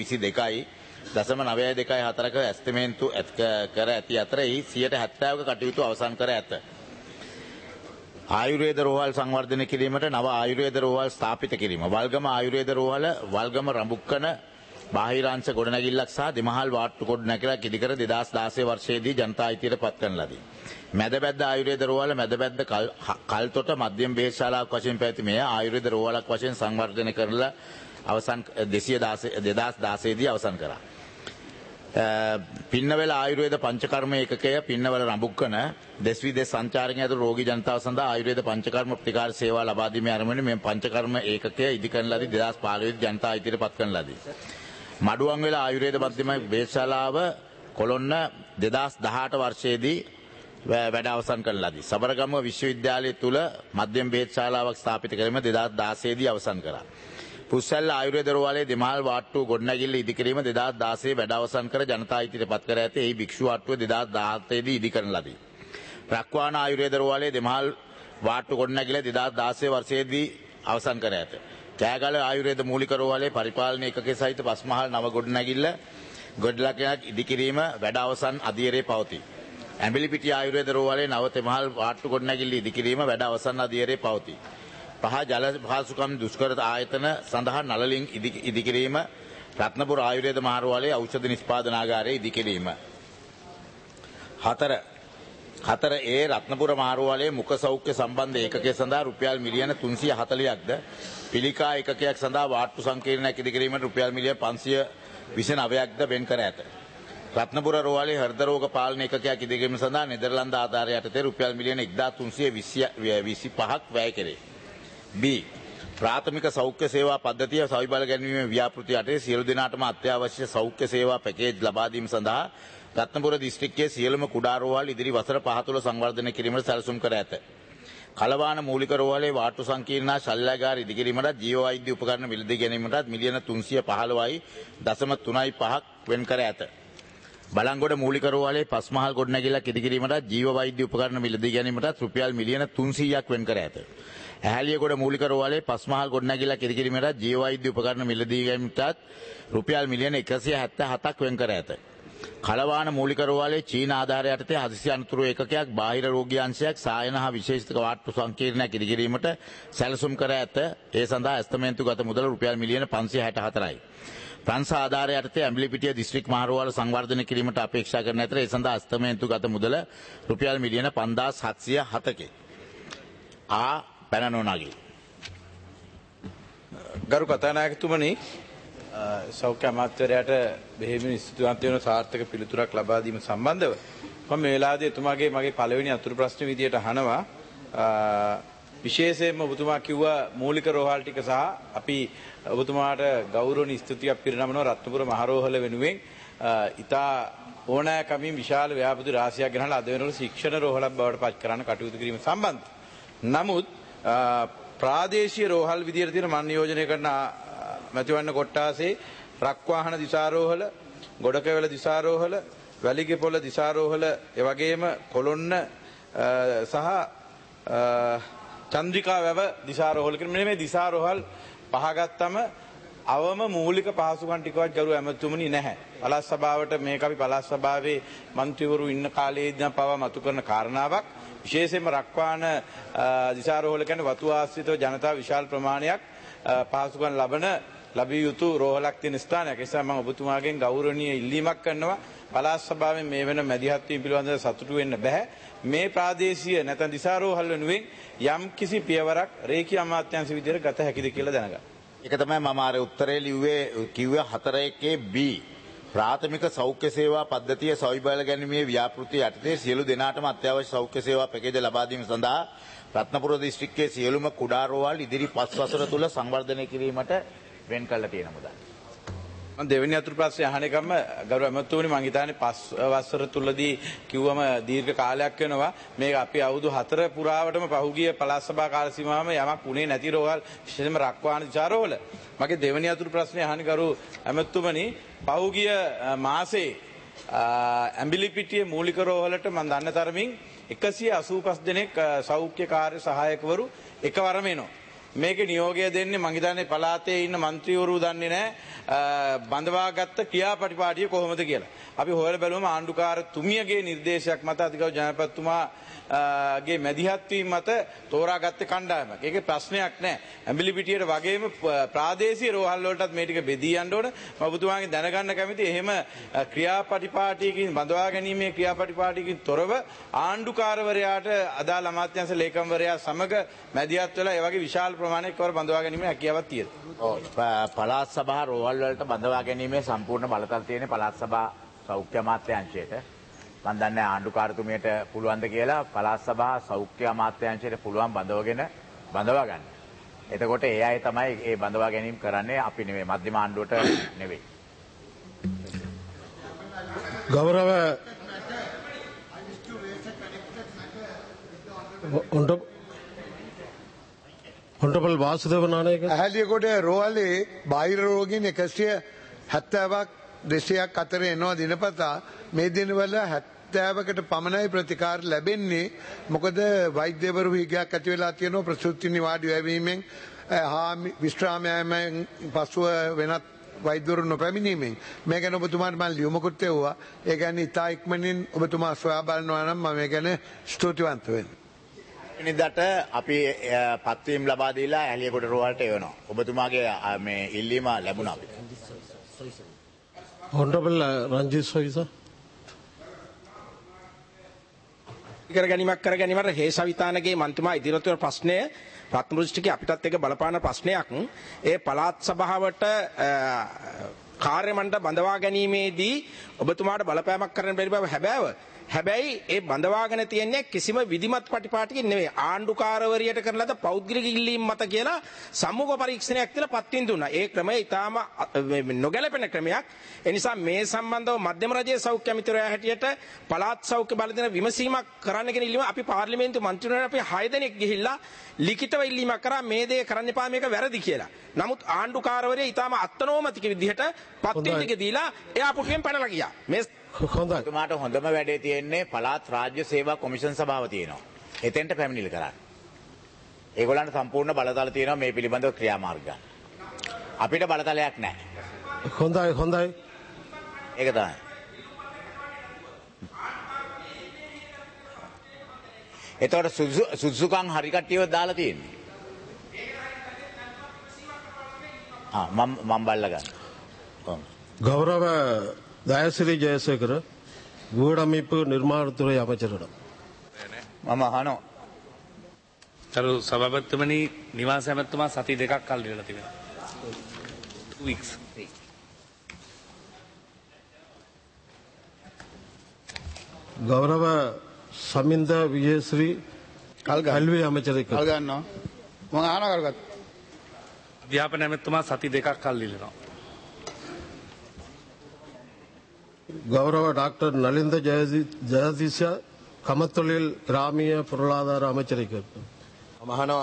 122.924ක ඇස්තමේන්තු කර ඇති අතර එහි 70%ක කටයුතු අවසන් කර ඇත. ආයුර්වේද රෝහල් සංවර්ධනය කිරීමට නව ආයුර්වේද රෝහල් ස්ථාපිත කිරීම. වල්ගම ආයුර්වේද රෝහල වල්ගම රඹුක්කන බාහිරාංශ ගොඩනැගිල්ලක් සහ දෙමහල් වාට්ටු ගොඩනැගිල්ලක් ඉදිකර 2016 වර්ෂයේදී ජනතා අයිතියට පත් කරන ලදී. මැදබැද්ද ආයුර්වේද රෝහල මැදබැද්ද කල්තොට මධ්‍යම බෙහෙත් ශාලාවක් වශයෙන් පැවති මෙය ආයුර්වේද රෝහලක් වශයෙන් සංවර්ධනය කරලා අවසන් 2016දී අවසන් කරා. පින්නවල ආයුර්වේද පංචකර්ම ඒකකය පින්නවල රඹුක්කන දෙස් විදේශ සංචාරකයන් ඇතුළු රෝගී ජනතාව සඳහා ආයුර්වේද පංචකර්ම ප්‍රතිකාර සේවා ලබා දීමේ අරමුණින් මේ පංචකර්ම ඒකකය ඉදිකරන ලදී 2015 දී ජනතා අයිතියට පත් කරන ලදී. මඩුවන්වෙල ආයුර්වේද මධ්‍යම බෙහෙත් ශාලාව කොළොන්න 2018 වර්ෂයේදී වැඩ අවසන් කරන ලදී. සබරගම විශ්වවිද්‍යාලය තුල මධ්‍යම බෙහෙත් ශාලාවක් ස්ථාපිත කිරීම 2016 දී අවසන් කරා. පුස්සැල්ල ආයුර්වේද රෝහලේ දෙමහල් වාට්ටු ගොඩනැගිල්ල ඉදිකිරීම 2016 වැඩ අවසන් කර ජනතා අයිතියට පත් කර ඇත. එහි භික්ෂු වාට්ටුව 2017 දී ඉදිකරන ලදී. රක්වාන ආයුර්වේද රෝහලේ දෙමහල් වාට්ටු ගොඩනැගිල්ල 2016 වර්ෂයේදී අවසන් කර ඇත. කෑගල ආයුර්වේද මූලික රෝහලේ පරිපාලන ඒකකයේ සහිත පස්මහල් නව ගොඩනැගිල්ලක් ඉදිකිරීම වැඩ අවසන් අධීරයේ පවතී. ඇඹිලිපිටිය ආයුර්වේද රෝහලේ නව තෙමහල් වාට්ටු ගොඩනැගිල්ල ඉදිකිරීම වැඩ අවසන් අධීරයේ පවතී. පහ ජල පහසුකම් දුෂ්කර ආයතන සඳහා නළලින් ඉදිකිරීම රත්නපුර ආයුර්වේද මහරෝහලේ ඖෂධ නිෂ්පාදනාගාරයේ ඉදිකිරීම. හතර ඒ රත්නපුර මහරෝහලේ මුඛ සෞඛ්‍ය සම්බන්ධ ඒකකය සඳහා රුපියල් මිලියන 340ක්ද පිළිකා ඒකකයක් සඳහා වාට්ටු සංකීර්ණයක් ඉදිකිරීමට රුපියල් මිලියන 529ක්ද වෙන් කර ඇත. රත්නපුර රෝහලේ හෘද රෝග පාලන ඒකකයක් ඉදිකිරීම සඳහා නෙදර්ලන්ත ආධාරය යටතේ රුපියල් මිලියන 1325ක් වැය කෙරේ. B. ප්‍රාථමික සෞඛ්‍ය සේවා පද්ධතිය සවිබල ගැනීමේ ව්‍යාපෘති යටතේ සියලු දෙනාටම අත්‍යවශ්‍ය සෞඛ්‍ය සේවා පැකේජ් ලබා දීම සඳහා රත්නපුර දිස්ත්‍රික්කයේ සියලුම කුඩා රෝහල් ඉදිරි වසර 5 තුළ සංවර්ධනය කිරීමට සැලසුම් කර ඇත. කලවාන මූලික රෝහලේ වාට්ටු සංකීර්ණ ශල්‍යගාර ඉදිකිරීමට ජීව වෛද්‍ය උපකරණ මිලදී ගැනීමට මිලියන 315.35ක් වෙන් කර ඇත. බලංගොඩ මූලික රෝහලේ පස්මහල් ගොඩනැගිල්ලක් ඉදිකිරීමට ජීව වෛද්‍ය උපකරණ මිලදී ගැනීමට රුපියල් මිලියන 300ක් වෙන් කර ඇත. ඇහැලියගොඩ මූලික රෝහලේ පස්මහල් ගොඩනැගිල්ලක් ඉදිකිරීමට ජීව වෛද්‍ය උපකරණ මිලදී ගැනීමට රුපියල් මිලියන 177ක් වෙන් කර ඇත. කලවාන මූලික රෝහලේ චීන ආධාරය යටතේ හදිසි අනතුරු ඒකකයක් බාහිර රෝගී අංශයක් සායන හා විශේෂිත වාට්ටු සංකීර්ණයක් ඉදිකිරීමට සැලසුම් කර ඇත. ඒ සඳහා ඇස්තමේන්තු ගත මුදල රුපියල් මිලියන 564යි. ප්‍රංශ ආධාරය යටතේ ඇඹිලිපිටිය දිස්ත්‍රික් මහරෝහල සංවර්ධනය කිරීමට අපේක්ෂා කරන අතර ඒ සඳහා ඇස්තමේන්තු ගත මුදල රුපියල් මිලියන 5707කි. පැන නොනගී. ගරු කතානායකතුමනි, සෞඛ්‍ය අමාත්‍යවරයාට බෙහෙවින් ස්තුතිවන්ත වෙන සාර්ථක පිළිතුරක් ලබා දීම සම්බන්ධව මම මේ වෙලාවේදී එතුමාගේ මගේ පළවෙනි අතුරු ප්‍රශ්න විදියට අහනවා. විශේෂයෙන්ම ඔබතුමා කිව්වා මූලික රෝහල් ටික සහ අපි ඔබතුමාට ගෞරවනීය ස්තුතියක් පිරිනමනවා රත්නපුර මහරෝහල වෙනුවෙන් ඉතා ඕනෑකමින් විශාල ව්‍යාපෘති රාශියක් ගෙනහලා අද වෙනකොට ශික්ෂණ රෝහලක් බවට පත් කරන්න කටයුතු කිරීම සම්බන්ධ. නමුත් ප්‍රාදේශීය රෝහල් විදියට තියෙන මන් නියෝජනය කරන මැතිවන්න කොට්ටාසේ රක්වාහන දිසාරෝහල, ගොඩකවැල දිසාරෝහල, වැලිගෙපොළ දිසාරෝහල, එවැගේම කොළොන්න සහ චන්ද්‍රිකා වැව දිසාරෝහල කියන මෙන්න මේ දිසාරෝහල් පහ ගත්තම අවම මූලික පහසුකම් ටිකවත් ගරු ඇමතුමනි නැහැ. පළාත් සභාවට මේක අපි පළාත් සභාවේ මන්ත්‍රීවරු ඉන්න කාලයේදී නම් පවා මතු කරන කාරණාවක්. විශේෂයෙන්ම රක්වාන දිසාරෝහල කියන්නේ වතු ආශ්‍රිතව ජනතාව විශාල ප්‍රමාණයක් පහසුකම් ලැබිය යුතු රෝහලක් තියෙන ස්ථානයක්. ඒ නිසා මම ඔබතුමාගෙන් ගෞරවනීය ඉල්ලීමක් කරනවා. පළාත් සභාවෙන් මේ වෙන මැදිහත් වීම පිළිබඳව සතුටු වෙන්න බෑ. මේ ප්‍රාදේශීය නැත්නම් දිසාරෝහල් වෙනුවෙන් යම් කිසි පියවරක් රේඛීය අමාත්‍යාංශ විදිහට ගත හැකිද කියලා දැනගන්න. ඒක තමයි මම අර උත්තරේ කිව්වේ 4.1B ප්‍රාථමික සෞඛ්‍ය සේවා පද්ධතිය සවිබල ගැනීමේ ව්‍යාපෘතිය යටතේ සියලු දෙනාටම අත්‍යවශ්‍ය සෞඛ්‍ය සේවා පැකේජ ලබා දීම සඳහා රත්නපුර දිස්ත්‍රික්කයේ සියලුම කුඩා රෝහල් ඉදිරි 5 වසර තුල සංවර්ධනය කිරීමට වෙන් කළා තියෙන මුදල්. මම දෙවෙනි අතුරු ප්‍රශ්නේ අහන එකම ගරු ඇමතුමනි මම හිතන්නේ 5 වසර තුලදී කිව්වම දීර්ඝ කාලයක් වෙනවා. මේක අපි අවුරුදු 4 පුරාවටම පහුගිය පළාත් සභා කාල සීමාවම යමක් උනේ නැති රෝහල් විශේෂයෙන්ම රක්වාන දිසාරෝහල. මගේ දෙවෙනි අතුරු ප්‍රශ්නේ අහන ගරු ඇමතුමනි පහුගිය මාසේ ඇඹිලිපිටියේ මූලික රෝහලට මම දන්න තරමින් 185 දෙනෙක් සෞඛ්‍ය කාර්ය සහායකවරු එකවරම එනවා. මේක නියෝගය දෙන්නේ මං හිතන්නේ පළාතේ ඉන්න മന്ത്രിවරු දන්නේ නැහැ බඳවාගත්ත ක්‍රියාපටිපාටිය කොහොමද කියලා. අපි හොයලා බැලුවම ආණ්ඩුකාරතුමියගේ නිර්දේශයක් මත අධිකරු ජනපතිතුමාගේ මැදිහත් වීම මත තෝරාගත්ත කණ්ඩායමක්. ඒකේ ප්‍රශ්නයක් නැහැ. ඇඹිලිපිටියට වගේම ප්‍රාදේශීය රෝහල් වලටත් මේ ටික බෙදී යන්න ඕන. මම ඔබතුමාගෙන් දැනගන්න කැමති එහෙම ක්‍රියාපටිපාටියකින් බඳවා ගැනීමේ ක්‍රියාපටිපාටියකින් තොරව ආණ්ඩුකාරවරයාට අදාළ අමාත්‍යාංශ ලේකම්වරයා සමග මැදිහත් වෙලා ඒ වගේ විශාල ප්‍රමාණයක් කවර බඳවා ගැනීමේ හැකියාවක් තියෙනවා. පළාත් සභා රෝහල් වලට බඳවා ගැනීමේ සම්පූර්ණ බලතල තියෙන පළාත් සභා සෞඛ්‍ය අමාත්‍යාංශයට මම දන්නේ ආණ්ඩුකාරතුමියට පුළුවන්ද කියලා පළාත් සභා සෞඛ්‍ය අමාත්‍යාංශයට පුළුවන් බඳවා ගන්න. එතකොට ඒ අය තමයි ඒ බඳවා ගැනීම කරන්නේ අපි නෙවෙයි මධ්‍යම ආණ්ඩුවට නෙවෙයි. ගෞරව Honorable Vasudev Nanayaka. ඇහැලියකොට රෝහලේ බාහිර රෝගීන් 170ක් 200ක් අතර එනවා දිනපතා. මේ දිනවල 70කට පමණයි ප්‍රතිකාර ලැබෙන්නේ. මොකද වෛද්‍යවරු හිගයක් ඇති වෙලා තියෙනවා ප්‍රසූති නිවාඩු යැවීමෙන් හා විශ්‍රාමයෙන් පසුව වෙනත් වෛද්‍යවරු නොපැමිණීමෙන්. මේ ගැන ඔබතුමාට මම ලියුමකුත් එවුවා. ඒ කියන්නේ ඉතා ඉක්මනින් ඔබතුමා සොයා බලනවා නම් මම මේ ගැන ස්තුතිවන්ත වෙනවා. නිදට අපි පත්වීම් ලබා දීලා ඇහැලියකොට රෝහලට එවනවා. ඔබතුමාගේ මේ ඉල්ලීම ලැබුණා අපිට. Honorable Ranjit Soisa. කර ගැනීමට හේසවිතානගේ මන්ත්‍රීතුමා ඉදිරියට වන ප්‍රශ්නය රත්නපුර දිස්ත්‍රික්කයේ අපිටත් එක්ක බලපාන ප්‍රශ්නයක්. ඒ පළාත් සභාවට කාර්ය මණ්ඩල බඳවා ගැනීමේදී ඔබතුමාට බලපෑමක් කරන්න බැරි බව හැබැයි ඒ බඳවාගෙන තියන්නේ කිසිම විධිමත් පටිපාටිකින් නෙවෙයි ආණ්ඩුකාරවරියට කරන ලද පෞද්ගලික ඉල්ලීම් මත කියලා සම්මුඛ පරීක්ෂණයක් කියලා පත්වින් දුන්නා. ඒ ක්‍රමය ඊටාම නොගැලපෙන ක්‍රමයක්. ඒ නිසා මේ සම්බන්ධව මධ්‍යම රජයේ සෞඛ්‍ය අමාත්‍යවරයා හැටියට පළාත් සෞඛ්‍ය බලදින විමසීමක් කරන්න කියන ඉල්ලීම අපි පාර්ලිමේන්තු මන්ත්‍රීවරුන්ට අපි 6 දෙනෙක් ගිහිල්ලා ලිඛිතව ඉල්ලීමක් කරා මේ දේ කරන්න එපා මේක වැරදි කියලා. නමුත් ආණ්ඩුකාරවරිය ඊටාම අත්නෝමතික විදිහට පත්වින් ටික දීලා එයා පුටුවෙන් පැනලා ගියා. මේ ඔබතුමාට හොඳම වැඩේ තියෙන්නේ පළාත් රාජ්‍ය සේවා කොමිෂන් සභාව තියෙනවා. එතෙන්ට පැමිණිලි කරන්න. ඒගොල්ලන්ට සම්පූර්ණ බලතල තියෙනවා මේ පිළිබඳව ක්‍රියාමාර්ග ගන්න. අපිට බලතලයක් නැහැ. හොඳයි. ඒක තමයි. එතකොට සුසුකම් හරි කට්ටියව දාලා තියෙන්නේ. මම බල්ලා ගන්න. கௌரவ தயசிறி ஜெயசேகர் வீடமைப்பு நிர்மாணத்துறை அமைச்சரிடம். මම අහනවා. කරු සභාපතිතුමනි නිවාස ඇමතුමා සති දෙකක් කල් දීලා තිබෙනවා. 2 weeks. கௌரவ சமிந்த விஜயஸ்ரீ கல்வி அமைச்சரை කල් ගන්නවා. මම අහනවා කරුගත්. අධ්‍යාපන ඇමතුමා සති දෙකක් කල් දීලා. கௌரவ டாக்டர் நலிந்த ஜெயதிஷா கமத்தொழில் கிராமிய பொருளாதார அமைச்சரை கேட்போம். මහනවා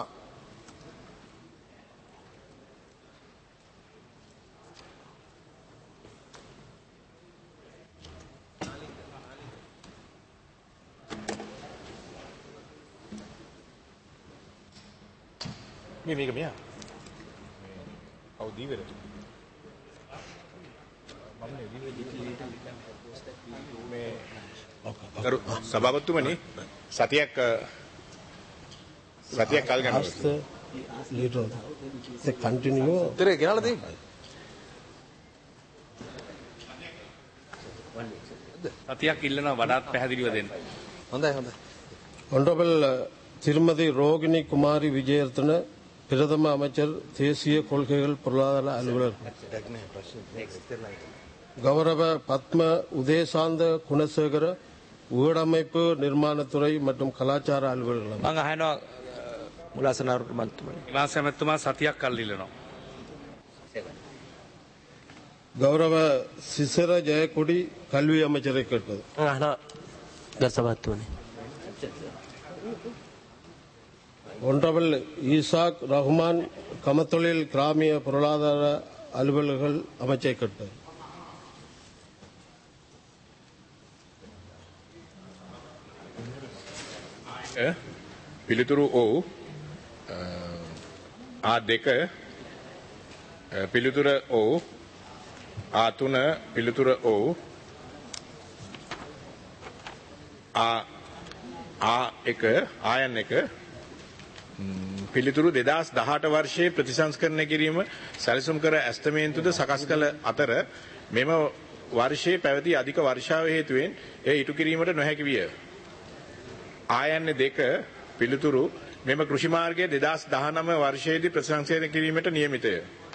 මේක මෙයා. අවුදීවර ගරු සභාපතිතුමනි සතියක් කල් ගන්නවා. later they continue. උත්තරේ ගෙනල්ලා දෙන්න. සතියක් ඉල්ලනවා වඩාත් පැහැදිලිව දෙන්න. හොඳයි හොඳයි. Honorable திருமதி ரோகிணி குமாரி விஜயரத்ன பிரதம அமைச்சர் தேசிய கொள்கைகள் பொருளாதார அலுவலர் கௌரவ பத்ம உதயசாந்த குணசேகர ஊடமைப்பு நிர்மாணத்துறை மற்றும் கலாச்சார அலுவலர்கள் මම අහනවා මුලාසනාරුට මන්තුමනි. නිවාස ඇමතුමා සතියක් කල් ඉල්ලනවා. கௌரவ சிசர ஜெயக்கொடி கல்வி அமைச்சரை கேட்பது මම අහනවා ගරු සභාපතිතුමනි. ஒன்றவல் ஈசாக் ரஹ்மான் கமத்தொழில் கிராமிய பொருளாதார அலுவலர்கள் அமைச்சை கேட்பது පිළිතුරු ඔව් A2 පිළිතුර ඔව් A3 පිළිතුර ඔව් A1 ආයන් 1 පිළිතුරු 2018 වර්ෂයේ ප්‍රතිසංස්කරණය කිරීම සැලසුම් කර ඇස්තමේන්තුද සකස් කළ අතර මෙම වර්ෂයේ පැවති අධික වර්ෂාව හේතුවෙන් එය ඉටු කිරීමට නොහැකි විය. ආයන්න 2 පිළිතුරු මෙම කෘෂි මාර්ගය 2019 වර්ෂයේදී ප්‍රතිසංස්කරණය කිරීමට නියමිතය.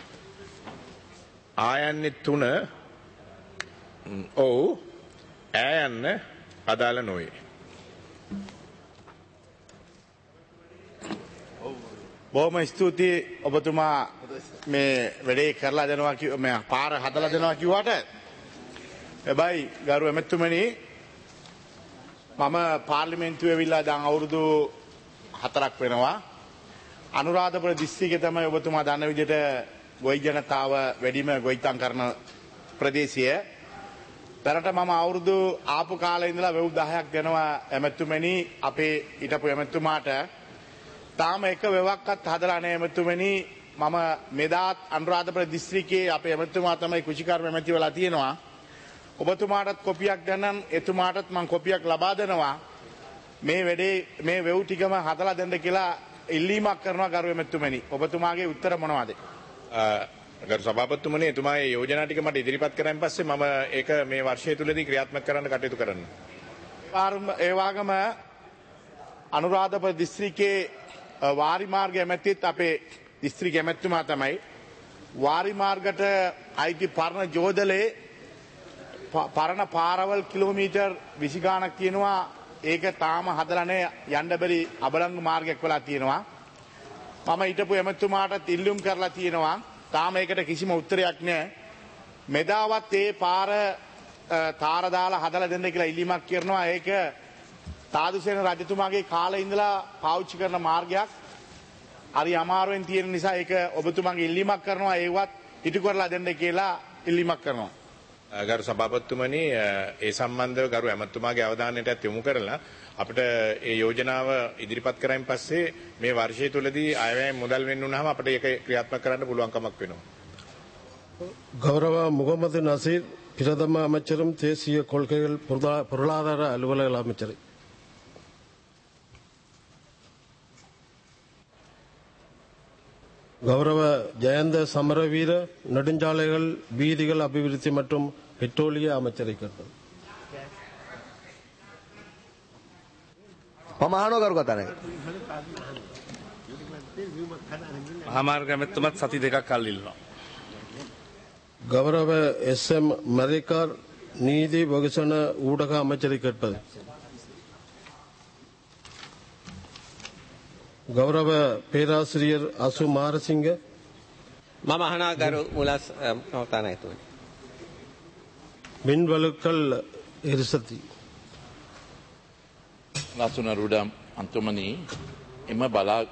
ආයන්න 3 ඔව් ආයන්න අදාළ නොවේ. බොහොම ස්තුතියි ඔබතුමා මේ වැඩේ කරලා දෙනවා මේ පාර හදලා දෙනවා කිව්වට හැබැයි ගරු එමෙතුමනි මම පාර්ලිමේන්තුවේ ඇවිල්ලා දැන් අවුරුදු 4ක් වෙනවා අනුරාධපුර දිස්ත්‍රික්කයේ තමයි ඔබතුමා දන්න විදිහට ගොවි ජනතාව වැඩිම ගොවිතැන් කරන ප්‍රදේශය. දැනට මම අවුරුදු ආපු කාලේ ඉඳලා වෙව් 10ක් දෙනවා එමෙතුමනි අපේ ඊටපු එමෙතුමාට තාම එක වෙවක්වත් හදලා නැහැ එමෙතුමනි. මම මෙදාත් අනුරාධපුර දිස්ත්‍රික්කයේ අපේ එමෙතුමා තමයි කුෂිකර්ම එමෙති වෙලා තියෙනවා. ඔබතුමාටත් කොපියක් ගන්නම් එතුමාටත් මම කොපියක් ලබා දෙනවා. මේ වැඩේ මේ වෙව් ටිකම හදලා දෙන්න කියලා ඉල්ලීමක් කරනවා ගරු එමෙතුමනි. ඔබතුමාගේ උත්තර මොනවද? ගරු සභාපතිතුමනි එතුමාගේ යෝජනා ටික මට ඉදිරිපත් කරන් පස්සේ මම ඒක මේ වර්ෂය තුලදී ක්‍රියාත්මක කරන්න කටයුතු කරන්න. ඒ වගේම අනුරාධපුර දිස්ත්‍රික්කයේ වාරි මාර්ග ඇමැතිත් අපේ දිස්ත්‍රික් ඇමැතිතුමා තමයි. වාරි මාර්ගට අයිති පරණ ජෝදලේ පරණ පාරවල් කිලෝමීටර් 20 ගාණක් තියෙනවා. ඒක තාම හදලා නැහැ යන්න බැරි අබලංගු මාර්ගයක් වෙලා තියෙනවා. මම ඊටපු ඇමැතිතුමාට ඉල්ලුම් කරලා තියෙනවා. තාම ඒකට කිසිම උත්තරයක් නැහැ. මෙදාවත් ඒ පාර තාර දාලා හදලා දෙන්න කියලා ඉල්ලීමක් කරනවා. ඒක තාදුසේන රජතුමාගේ කාලේ ඉඳලා පාවිච්චි කරන මාර්ගයක්. හරි අමාරුවෙන් තියෙන නිසා ඒක ඔබතුමාගේ ඉල්ලීමක් කරනවා. ඒවත් ඉටු කරලා දෙන්න කියලා ඉල්ලීමක් කරනවා. ගරු සභාපතිතුමනි ඒ සම්බන්ධව ගරු ඇමතුමාගේ අවධානයට යොමු කරලා අපිට ඒ යෝජනාව ඉදිරිපත් කරයින් පස්සේ මේ වර්ෂය තුලදී අයවැය මුදල් වෙන්න උනහම අපිට ඒක ක්‍රියාත්මක කරන්න පුළුවන් කමක් වෙනවා. கௌரவ முகமது நசீர் பிரதம அமைச்சரும் தேசிய கொள்கைகள் பொருளாதார அலுவலக அமைச்சர் கௌரவ ஜெயந்த சமரவீர நெடுஞ்சாலைகள் வீதிகள் அபிவிருத்தி மற்றும் பெட்ரோலிய அமைச்சரை கேட்பது මහාමාර්ග ඇමතුමත් සති දෙකක් කල් ඉල්ලනවා. கௌரவ எஸ்.எம். மரிக்கார் நீதி வெகுசன ஊடக அமைச்சரை கேட்பது கௌரவ பேராசிரியர் அசு மாரசிங்க මම අහනවා ගරු මුලාස් අවතානායතුමනි. மின்வலுக்கள் எரிசக்தி ලසුනරුඩම් අන්තුමනී එම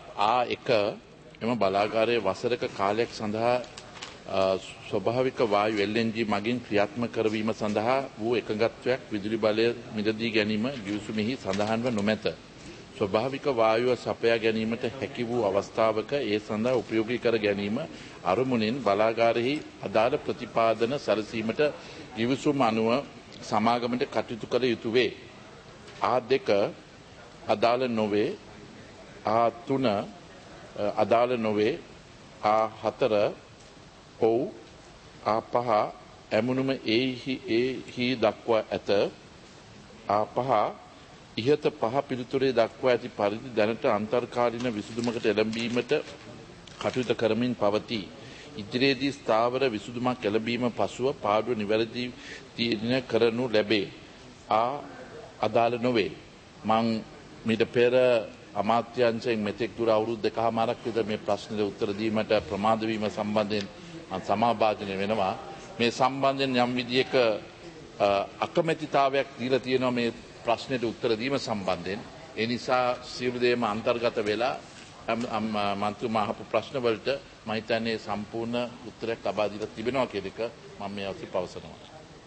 එම බලාගාරයේ වසරක කාලයක් සඳහා ස්වභාවික වායු LNG මගින් ක්‍රියාත්මක කරවීම සඳහා වූ එකඟත්වයක් විදුලි බලය මිලදී ගැනීම ගිවිසුමෙහි සඳහන්ව නොමැත. ස්වභාවික වායුව සපයා ගැනීමට හැකි වූ අවස්ථාවක ඒ සඳහා උපයෝගී කර ගැනීම අරමුණෙන් බලාගාරෙහි අදාළ ප්‍රතිපාදන සැලසීමට ගිවිසුම් අනුව සමාගමට කටයුතු කළ යුතු වේ. A2 අදාළ නොවේ. A3 අදාළ නොවේ. A4 ඔව්. A5 ඇමුණුම එහි දක්වා ඇත. A5 ඉහත පහ පිළිතුරේ දක්වා ඇති පරිදි දැනට අන්තර්කාලීන විසඳුමකට එළඹීමට කටයුතු කරමින් පවතී. ඉදිරියේදී ස්ථාවර විසඳුමක් එළඹීම පසුව පාඩුව නිවැරදි තීරණය කරනු ලැබේ. අදාළ නොවේ. මං මීට පෙර අමාත්‍යාංශයෙන් මෙතෙක් දුර අවුරුදු 2කමාරක් විතර මේ ප්‍රශ්නෙට උත්තර දීමට ප්‍රමාද වීම සම්බන්ධයෙන් මම සමාභාජනය වෙනවා. මේ සම්බන්ධයෙන් යම් විදියක අකමැතිතාවයක් දීලා තියෙනවා මේ ප්‍රශ්නෙට උත්තර දීම සම්බන්ධයෙන්. ඒ නිසා සියලු දේම අන්තර්ගත වෙලා මන්ත්‍රීතුමා අහපු ප්‍රශ්න වලට මම හිතන්නේ සම්පූර්ණ උත්තරයක් ලබා දීලා තිබෙනවා කියන එක මම මේ අවස්ථාවේ පවසනවා.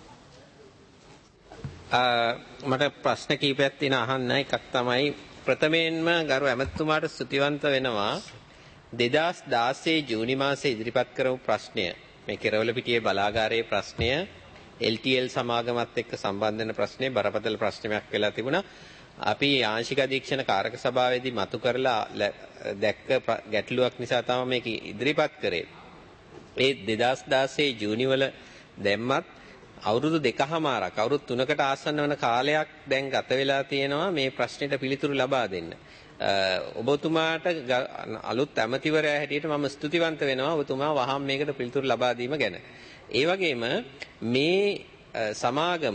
මට ප්‍රශ්න කීපයක් තියෙන අහන්න. එකක් තමයි ප්‍රථමයෙන්ම ගරු ඇමතිතුමාට ස්තුතිවන්ත වෙනවා 2016 ජූනි මාසයේ ඉදිරිපත් කරපු ප්‍රශ්නය මේ කෙරවලපිටියේ බලාගාරයේ ප්‍රශ්නය LTL සමාගමත් එක්ක සම්බන්ධ වෙන ප්‍රශ්නේ බරපතල ප්‍රශ්නයක් වෙලා තිබුණා. අපි ආංශික අධීක්ෂණ කාරක සභාවේදී මතු කරලා දැක්ක ගැටලුවක් නිසා තමයි මේක ඉදිරිපත් කරේ. ඒ 2016 ජූනි වල දැම්මත් අවුරුදු 2කමාරක් අවුරුදු 3කට ආසන්න වන කාලයක් දැන් ගත වෙලා තියෙනවා මේ ප්‍රශ්නෙට පිළිතුරු ලබා දෙන්න. ඔබතුමාට අලුත් ඇමතිවරයා හැටියට මම ස්තුතිවන්ත වෙනවා ඔබතුමා වහම් මේකට පිළිතුරු ලබා දීම ගැන. ඒ වගේම මේ සමාගම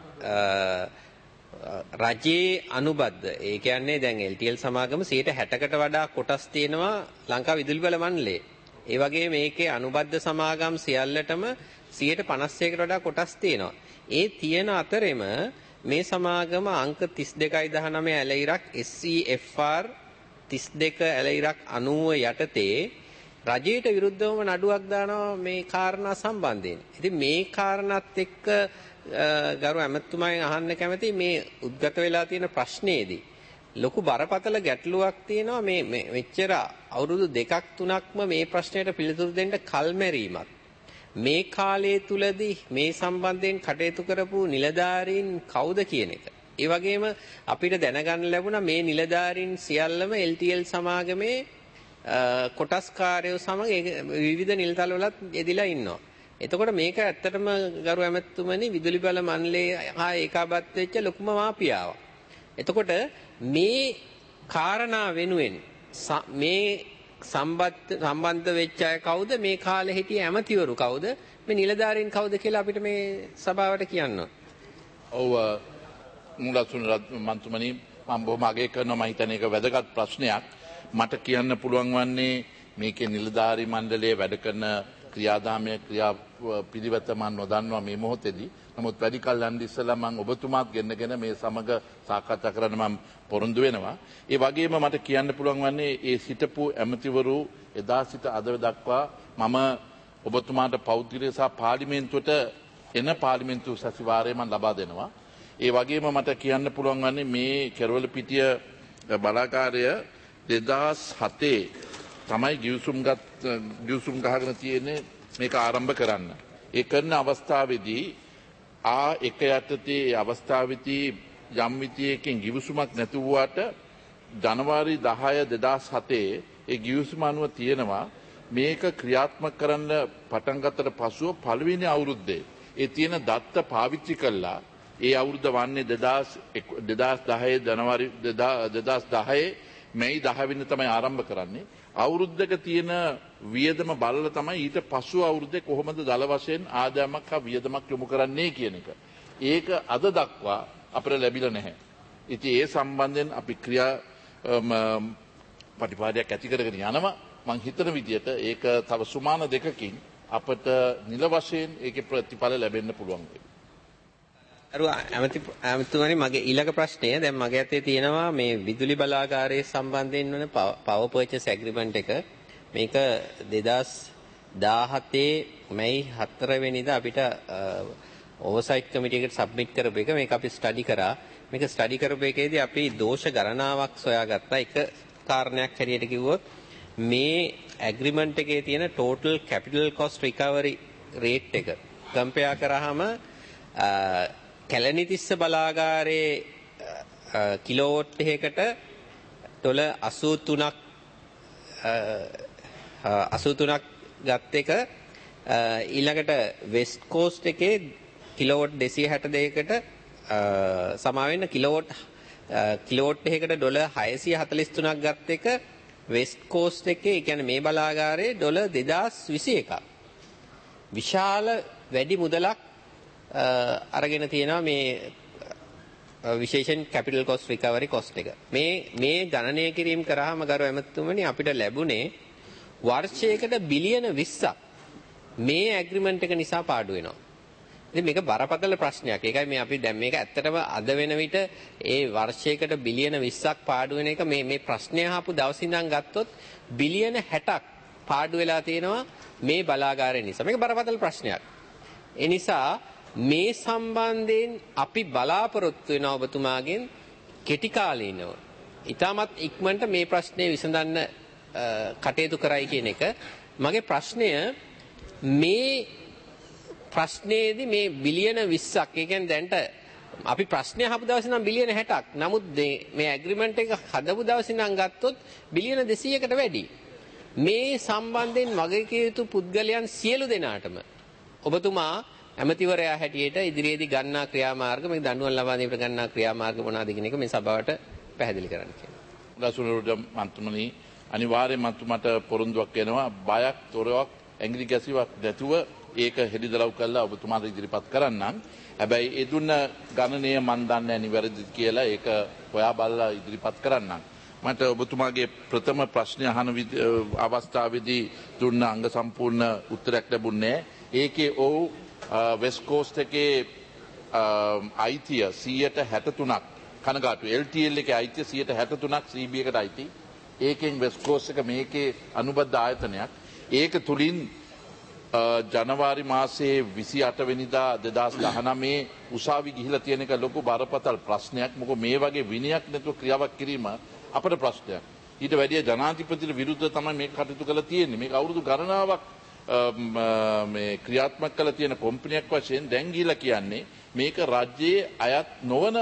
රජයේ අනුබද්ධ ඒ කියන්නේ දැන් LTL සමාගම 60%කට වඩා කොටස් තියෙනවා ලංකා විදුලි බල මණ්ඩලයේ. ඒ වගේ මේකේ අනුබද්ධ සමාගම් සියල්ලටම 50%කට වඩා කොටස් තියෙනවා. ඒ තියෙන අතරෙම මේ සමාගම අංක 32.19 ඇලයිරක් SCFR 32 ඇලයිරක් 90 යටතේ රජයට විරුද්ධවම නඩුවක් දානවා මේ කාරණා සම්බන්ධයෙන්. ඉතින් මේ කාරණාත් එක්ක ගරු ඇමතුමාගෙන් අහන්න කැමති මේ උද්ගත වෙලා තියෙන ප්‍රශ්නේදී ලොකු බරපතල ගැටලුවක් තියෙනවා මේ මෙච්චර අවුරුදු 2-3ක්ම මේ ප්‍රශ්නයට පිළිතුරු දෙන්න කල්මැරීමක්. මේ කාලය තුලදී මේ සම්බන්ධයෙන් කටයුතු කරපු නිලධාරීන් කවුද කියන එක. ඒ වගේම අපිට දැනගන්න ලැබුණා මේ නිලධාරීන් සියල්ලම LTL සමාගමේ කොටස්කාරයෝ සමග විවිධ නිලතලවලත් යෙදිලා ඉන්නවා. එතකොට මේක ඇත්තටම ගරු ඇමතුමනි විදුලි බල මණ්ඩලයේ හා ඒකාබද්ධ වෙච්ච ලොකුම මාපියාවක්. එතකොට මේ කාරණා වෙනුවෙන් මේ සම්බන්ධ වෙච්ච අය කවුද මේ කාලේ හිටිය ඇමතිවරු කවුද මේ නිලධාරීන් කවුද කියලා අපිට මේ සභාවට කියන්න. ඔව් මුලසුන් මන්ත්‍රමනි මම බොහොම අගය කරනවා මම හිතන්නේ ඒක වැදගත් ප්‍රශ්නයක්. මට කියන්න පුළුවන් වන්නේ මේකේ නිලධාරී මණ්ඩලයේ වැඩ කරන ක්‍රියාදාමයේ පිළිවෙත මම නොදන්නවා මේ මොහොතේදී. නමුත් වැඩි කල් යන්න ඉස්සෙල්ලා මම ඔබතුමාත් ගෙන්නගෙන මේ සමග සාකච්ඡා කරන්න මම පොරොන්දු වෙනවා. ඒ වගේම මට කියන්න පුළුවන් වන්නේ ඒ සිටපු ඇමතිවරු එදා සිට අද දක්වා මම ඔබතුමාට පෞද්ගලික සහ පාර්ලිමේන්තුවට එන පාර්ලිමේන්තු සතිವಾರය මම ලබා දෙනවා. ඒ වගේම මට කියන්න පුළුවන් වන්නේ මේ කෙරවලපිටිය බලාගාරය 2007 තමයි ගිවිසුම් ගහගෙන තියෙන්නේ මේක ආරම්භ කරන්න. ඒ කරන අවස්ථාවේදී එක යටතේ අවස්ථාවේදී යම් විදියකින් ගිවිසුමක් නැති වුණාට ජනවාරි 10 2007 ඒ ගිවිසුම අනුව තියෙනවා මේක ක්‍රියාත්මක කරන්න පටන් ගත්තට පසුව පළවෙනි අවුරුද්දේ ඒ තියෙන දත්ත පාවිච්චි කළා. ඒ අවුරුද්ද වන්නේ 2010 ජනවාරි 2010 මැයි 10 වෙනිදා තමයි ආරම්භ කරන්නේ. අවුරුද්දක තියෙන වියදම බලලා තමයි ඊට පසු අවුරුද්දේ කොහොමද දල වශයෙන් ආදායමක් හා වියදමක් යොමු කරන්නේ කියන එක. ඒක අද දක්වා අපිට ලැබිලා නැහැ. ඉතින් ඒ සම්බන්ධයෙන් අපි ප්‍රතිපාදයක් ඇති කරගෙන යනවා. මම හිතන විදිහට ඒක තව සුමාන දෙකකින් අපට නිල වශයෙන් ඒකේ ප්‍රතිඵල ලැබෙන්න පුළුවන් වෙයි. ඇමතුමනි මගේ ඊළඟ ප්‍රශ්නය දැන් මගේ අතේ තියෙනවා මේ විදුලි බලාගාරයේ සම්බන්ධයෙන් වන පවර් පර්චේස් ඇග්‍රීමන්ට් එක මේක 2017 මැයි 4 වෙනිදා අපිට ඕවර්සයිට් කමිටි එකට සබ්මිට් කරපු එක මේක අපි ස්ටඩි කරා මේක ස්ටඩි කරපු එකේදී අපි දෝෂ ගණනාවක් සොයාගත්තා. එක කාරණයක් හැටියට කිව්වොත් මේ ඇග්‍රීමන්ට් එකේ තියෙන total capital cost recovery rate එක කම්පෙයාර් කරාම කැලණිතිස්ස බලාගාරයේ කිලෝවොට් එකකට $83ක් ගත් එක ඊළඟට වෙස්ට් කෝස්ට් එකේ කිලෝවොට් 262කට සමා වෙන්න කිලෝවොට් එකකට $643ක් ගත් එක වෙස්ට් කෝස්ට් එකේ කියන්නේ මේ බලාගාරයේ $2021ක් විශාල වැඩි මුදලක් අරගෙන තියෙනවා මේ විශේෂයෙන් කැපිටල් කොස්ට් රිකවරි කොස්ට් එක. මේ ගණනය කිරීම කරාම ගරු ඇමතුමනි අපිට ලැබුණේ වර්ෂයකට බිලියන 20ක් මේ ඇග්‍රීමන්ට් එක නිසා පාඩු වෙනවා. ඉතින් මේක බරපතල ප්‍රශ්නයක්. ඒකයි මේ අපි දැන් මේක ඇත්තටම අද වෙන විට ඒ වර්ෂයකට බිලියන 20ක් පාඩු වෙන එක මේ ප්‍රශ්නය අහපු දවසින් ඉඳන් ගත්තොත් බිලියන 60ක් පාඩු වෙලා තියෙනවා මේ බලාගාරය නිසා. මේක බරපතල ප්‍රශ්නයක්. ඒ නිසා මේ සම්බන්ධයෙන් අපි බලාපොරොත්තු වෙන ඔබතුමාගෙන් කෙටි කාලීනව ඉතාමත් ඉක්මනට මේ ප්‍රශ්නේ විසඳන්න කටයුතු කරයි කියන එක. මගේ ප්‍රශ්නය මේ ප්‍රශ්නයේදී මේ බිලියන 20ක් ඒ කියන්නේ දැන්ට අපි ප්‍රශ්නේ අහපු දවසේ නම් බිලියන 60ක්. නමුත් මේ ඇග්‍රීමන්ට් එක හදපු දවසේ නම් ගත්තොත් බිලියන 200කට වැඩි. මේ සම්බන්ධයෙන් වගකීම් යුතු පුද්ගලයන් සියලු දෙනාටම ඔබතුමා ඇමතිවරයා හැටියට ඉදිරියේදී ගන්නා ක්‍රියාමාර්ග මේ දඬුවම් ලබා දීමට ගන්නා ක්‍රියාමාර්ග මොනවාද කියන එක මේ සභාවට පැහැදිලි කරන්න කියලා. දසුනරුද මන්ත්‍රමනි අනිවාර්යයෙන් මන්ත්‍රමට පොරොන්දුවක් වෙනවා බයක් තොරවක් ඇඟිලි ගැසීමක් නැතුව ඒක හෙළිදරව් කරලා ඔබතුමාට ඉදිරිපත් කරන්නම්. හැබැයි ඒ දුන්න ගණනය මන් දන්නේ නිවැරදිද කියලා ඒක හොයා බලලා ඉදිරිපත් කරන්නම්. මට ඔබතුමාගේ ප්‍රථම ප්‍රශ්නය අහන අවස්ථාවේදී දුන්න අංග සම්පූර්ණ උත්තරයක් ලැබුණේ ඒකේ ඔව් වෙස්ට් කෝස්ට් එකේ අයිතිය 163ක් කනගාටු LTL එකේ අයිතිය 163ක් CB එකට අයිති. ඒකෙන් වෙස්ට් කෝස්ට් එක මේකේ අනුබද්ධ ආයතනයක්. ඒක තුලින් ජනවාරි මාසයේ 28 වෙනිදා 2019 උසාවි ගිහිලා තියෙන එක ලොකු බරපතල ප්‍රශ්නයක්. මොකද මේ වගේ විනයක් නැතුව ක්‍රියාවක් කිරීම අපේ ප්‍රශ්නයක්. ඊට වැඩිය ජනාධිපතිට විරුද්ධව තමයි මේක කටයුතු කරලා තියෙන්නේ. මේක අවුරුදු ගණනාවක් මේ ක්‍රියාත්මක කළ තියෙන කොම්පැනියක් වශයෙන් දැන් ගිහිලා කියන්නේ මේක රජයේ අයත් නොවන